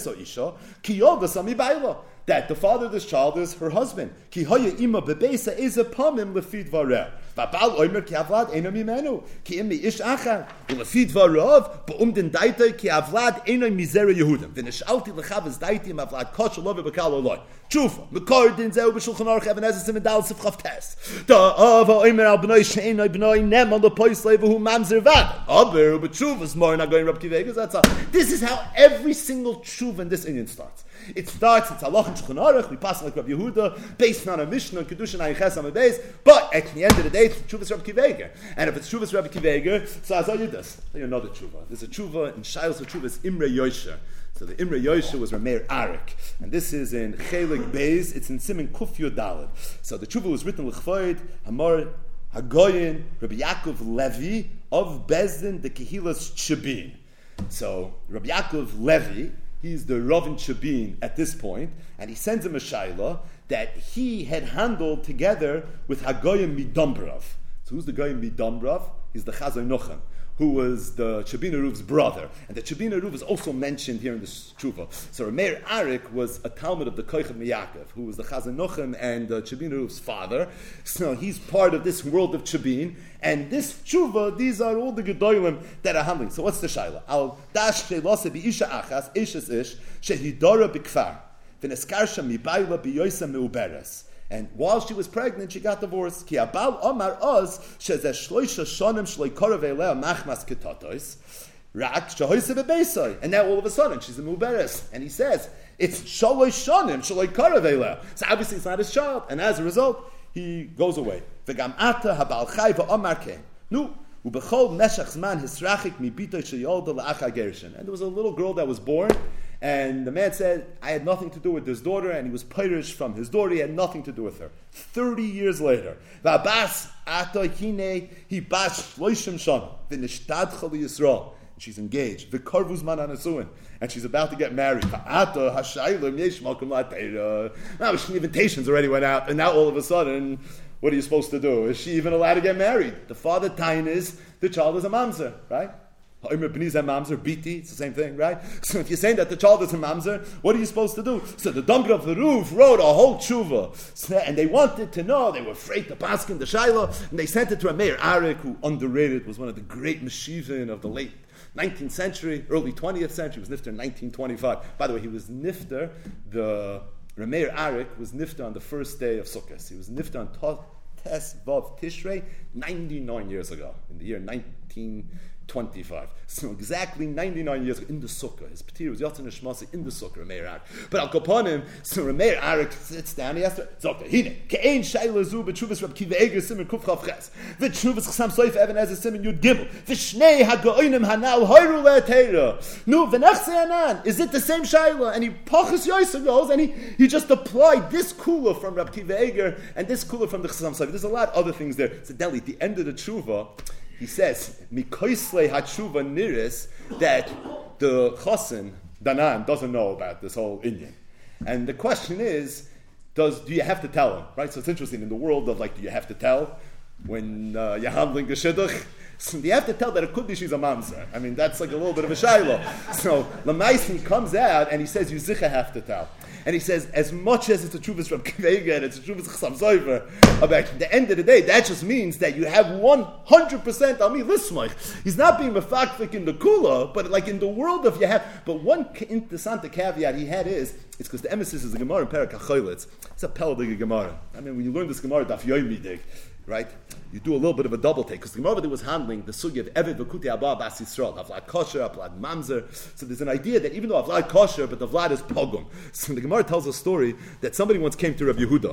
That the father of this child is her husband. Ki haya ima bebeisa is a pamim lefid vareh. Vabal oimer ki avlad eno mimenu. Ki imi ish achar. Lefid varov beum den daita ki avlad eno mizera Yehudim. V'nishalti lechavas daiti im avlad kosher love bekal oloi. Tshuva mekor din zeu b'shulchan aruch even ezes im medal sifchav tes. Da ava oimer al b'noi she'enoi b'noi nem on the poisle v'hu mamzer vad. Aber b'tshuvas more not going Rab Kiva. That's all. This is how every single tshuva in this Indian starts. It starts, it's halach and shulchan aruch, we pass like Rab Yehuda, based on a Mishnah, Kedushin, Ayin Chesam, and base, but at the end of the day, it's Tshuvas Rab Kiva. And if it's Tshuvas Rab Kiva, so I'll tell you this, I'll tell you another Tshuva. There's a Tshuva in Shailos Tshuvas Imre Yosha. So the Imre Yosha was Rameir Arik. And this is in Chelik Beis, it's in Siman Kuf Yodalad. So the Tshuva was written L'chvoid, Hamar, Hagoyin, Rabbi Yaakov Levi, of Bezdin, the Kehilas Chabin. So Rabbi Yaakov Levi, he's the Rav in Chabin at this point, and he sends him a shayla that he had handled together with Hagoyim Midombrav. So who's the Goyim Midombrav? He's the Chazon Nochem, who was the Chabin Aruv's brother. And the Chabin Aruv is also mentioned here in this Tshuva. So Rameir Arik was a Talmud of the Koich of Miyakov, who was the Chazon Nochem and the Chabin Aruv's father. So he's part of this world of Chabin. And this Tshuva, these are all the Gedolim that are handling. So what's the Shaila? Al dash she'lose bi'isha achas, ishes ish, she'hidora b'kfar, v'neskarsha mi'bayla bi'yoisa me'uberes. And while she was pregnant, she got divorced. Ki abal omar oz shezeh shloisha shonim shloi korav elea machmas ketotos rak shehoise bebeisoi. And now all of a sudden she's a muberes, and he says it's shloish shonim shloi korav elea. So obviously it's not his child, and as a result he goes away. V'gam ata habal chai v'omar ke nu ubechol meshach zman hisrachik mi bitoy sheyolda la'acha gershin. And there was a little girl that was born. And the man said, I had nothing to do with this daughter, and he was peirish from his daughter, he had nothing to do with her. Thirty years later, V'abas ato hine hi bas shloishim shana, v'nishtadcha liyisrael. She's engaged. V'karvuz man anasuin. And she's about to get married. V'ato hashaylim yesh malkum la'teira. Now, the invitations already went out, and now all of a sudden, what are you supposed to do? Is she even allowed to get married? The father tain is, the child is a mamzer, right? It's the same thing, right? So if you're saying that the child is a mamzer, what are you supposed to do? So the Dumber of the Roof wrote a whole tshuva, so, and they wanted to know, they were afraid to pass him the Shiloh, and they sent it to Rameir Arik, who, underrated, was one of the great Meshivin of the late nineteenth century, early twentieth century. He was Nifter in nineteen twenty-five. By the way, he was Nifter, the Rameir Arik was Nifter on the first day of Sukkot. He was Nifter on Tes Vav Tishrei ninety-nine years ago, in the year nineteen twenty-five. So exactly ninety-nine years ago, in the Sukkah. His Petir was Yotzin Hashmasi in the Sukkah, Rameir Arik. But I'll go upon him, so Rameir Arik sits down, he has to, Zokta, Hine, Ke'ein Shaila Zu, B'tshuvas Rab Kiva Eger, Simen Kuf Chav Ches, V'tshuvas Chsam Soif Even Ezer, Simen Yud Gimel, V'shnei HaGo'inim Hanal, Hoiru Le'atera. Nu, V'nech Se'anan, is it the same Shaila? And he, Pachas Yoisa goes, and he, he just applied this kula from Rab Kiva Eger, and this kula from the Chsam Soif. There's a lot of other things there. So Deli, at the end of the Tshuva, he says, Mikoisle hatshuva niris, that the chosin, Danan, doesn't know about this whole Indian. And the question is, does do you have to tell him? Right? So it's interesting, in the world of like, do you have to tell when uh, you're handling the shidduch? So you have to tell that it could be she's a mamzer. I mean, that's like a little bit of a shayla. So Lamais, he comes out and he says, you zicha have to tell. And he says, as much as it's a truvas from Kvega and it's a truvas Chasam Sofer, at the end of the day, that just means that you have one hundred percent on me lismach. He's not being mefakfik in the kula, but like in the world of you have. But one interessant caveat he had is, it's because the emesis is a Gemara in Perek HaChoylitz. It's a Peladig Gemara. I mean, when you learn this Gemara, Daf Yoimidig, right? You do a little bit of a double take, because the Gemara was handling the sugya of Eved V'Kuti Abba Bas Yisrael, Avlad Kosher, Avlad Mamzer. So there's an idea that even though Avlad Kosher, but the Vlad is Pogum. So the Gemara tells a story that somebody once came to Rabbi Yehuda,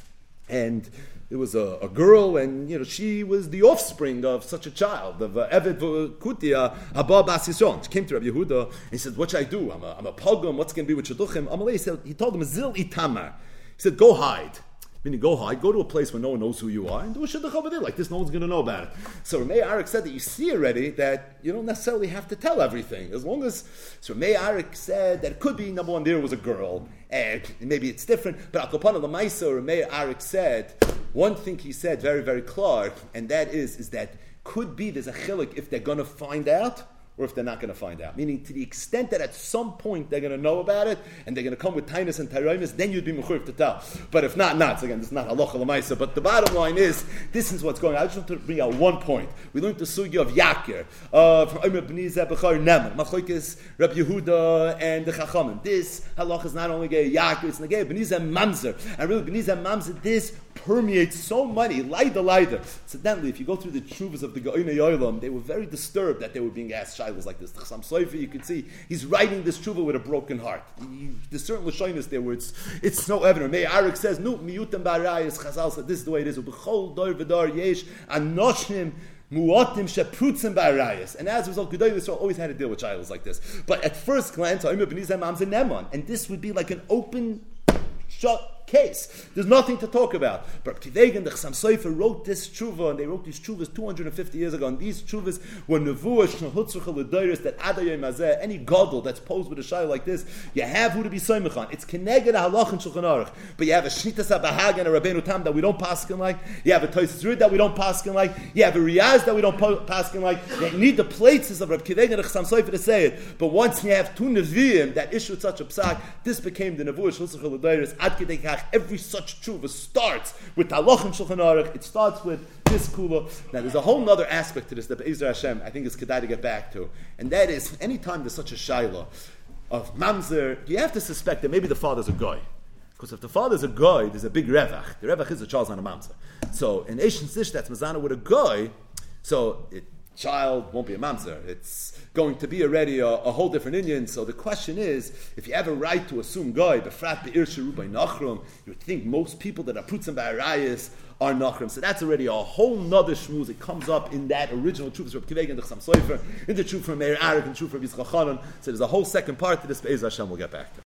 and there was a, a girl, and you know she was the offspring of such a child, of uh, Eved V'Kuti Abba Bas Yisrael. She came to Rabbi Yehuda, and he said, what should I do? I'm a, I'm a Pogum, what's going to be with Shidduchim? Amalei, he said, he told him, Zil Itamar. He said, go hide. Meaning, go hide, go to a place where no one knows who you are, and do a shidduch over there. Like this, no one's going to know about it. So Rameir Arik said that you see already that you don't necessarily have to tell everything. As long as... So Rameir Arik said that it could be, number one, there was a girl, and maybe it's different, but Al Kapana Lamaisa, Rameir Arik said one thing he said very, very clear, and that is, is that could be there's a chilik if they're going to find out, or if they're not going to find out. Meaning, to the extent that at some point they're going to know about it, and they're going to come with tainus and tyroimus, then you'd be mechuyev to tell. But if not, not. So again, this is not halacha l'maisa. But the bottom line is, this is what's going on. I just want to bring out one point. We learned the sugya of Yakir, uh, from Omer B'nizah B'char Neman, Machlokes Reb Yehuda and the Chachamim. This halacha is not only gay Yakir, it's gay B'nizah Mamzer. And really, B'nizah Mamzer, this permeates so many, laida laida. Incidentally, if you go through the tshuvas of the Gaonei Olam, they were very disturbed that they were being asked shilas like this. The Chassam Sofer, you can see, he's writing this tshuva with a broken heart. He, there's certain lashonis there where it's, it's so evident. Meir Arik says, no, miyutam ba'arayis, Chazal said, this is the way it is. Ubechol dor v'dor yesh, anoshim, muatim sheprutzim ba'arayis. And as a result, Gedolei Yisrael always had to deal with shilas like this. But at first glance, Omer B'nizah Mamzer Neman, and this would be like an open, shut case. There's nothing to talk about. But Kivegan, the Chassam Sofer, wrote this tshuva, and they wrote these tshuvas two hundred fifty years ago, and these tshuvas were nevuah shnehutzrucha l'doiris, that adayim hazeh, any gadol that's posed with a shayla like this, you have who to be soymech on. It's keneged halach and shulchan aruch, but you have a shnitas habahag and a Rabbeinu Tam that we don't paskin like, you have a Tosfos Rid that we don't paskin like, you have a Riyaz that we don't paskin like. You need the places of Reb Kivegan and the Chassam Sofer to say it, but once you have two neviim that issued such a psak, this became the nevuah shnehutzrucha l'doiris ad kedei kach. Every such tshuva starts with Halach and Shulchan Aruch. It starts with this kula. Now, there's a whole other aspect to this that Be'ezer Hashem I think is kedai to get back to, and that is anytime there's such a shaila of mamzer, you have to suspect that maybe the father's a guy. Because if the father's a guy, there's a big revach. The revach is a child's not a mamzer. So in Eishin Sish, that's mazana with a guy. So it. Child won't be a mamzer. It's going to be already a, a whole different Indian. So the question is, if you have a right to assume goy, befrat be'ir sheru by nachrum, you would think most people that are prutzim ba'arayis are nachrum. So that's already a whole nother shmuz. It comes up in that original truth from Kiveg and the Chassam Sofer, in the truth from Meir Arik and truth from Yitzchak Chanan. So there's a whole second part to this. Be'ez Hashem we'll get back to.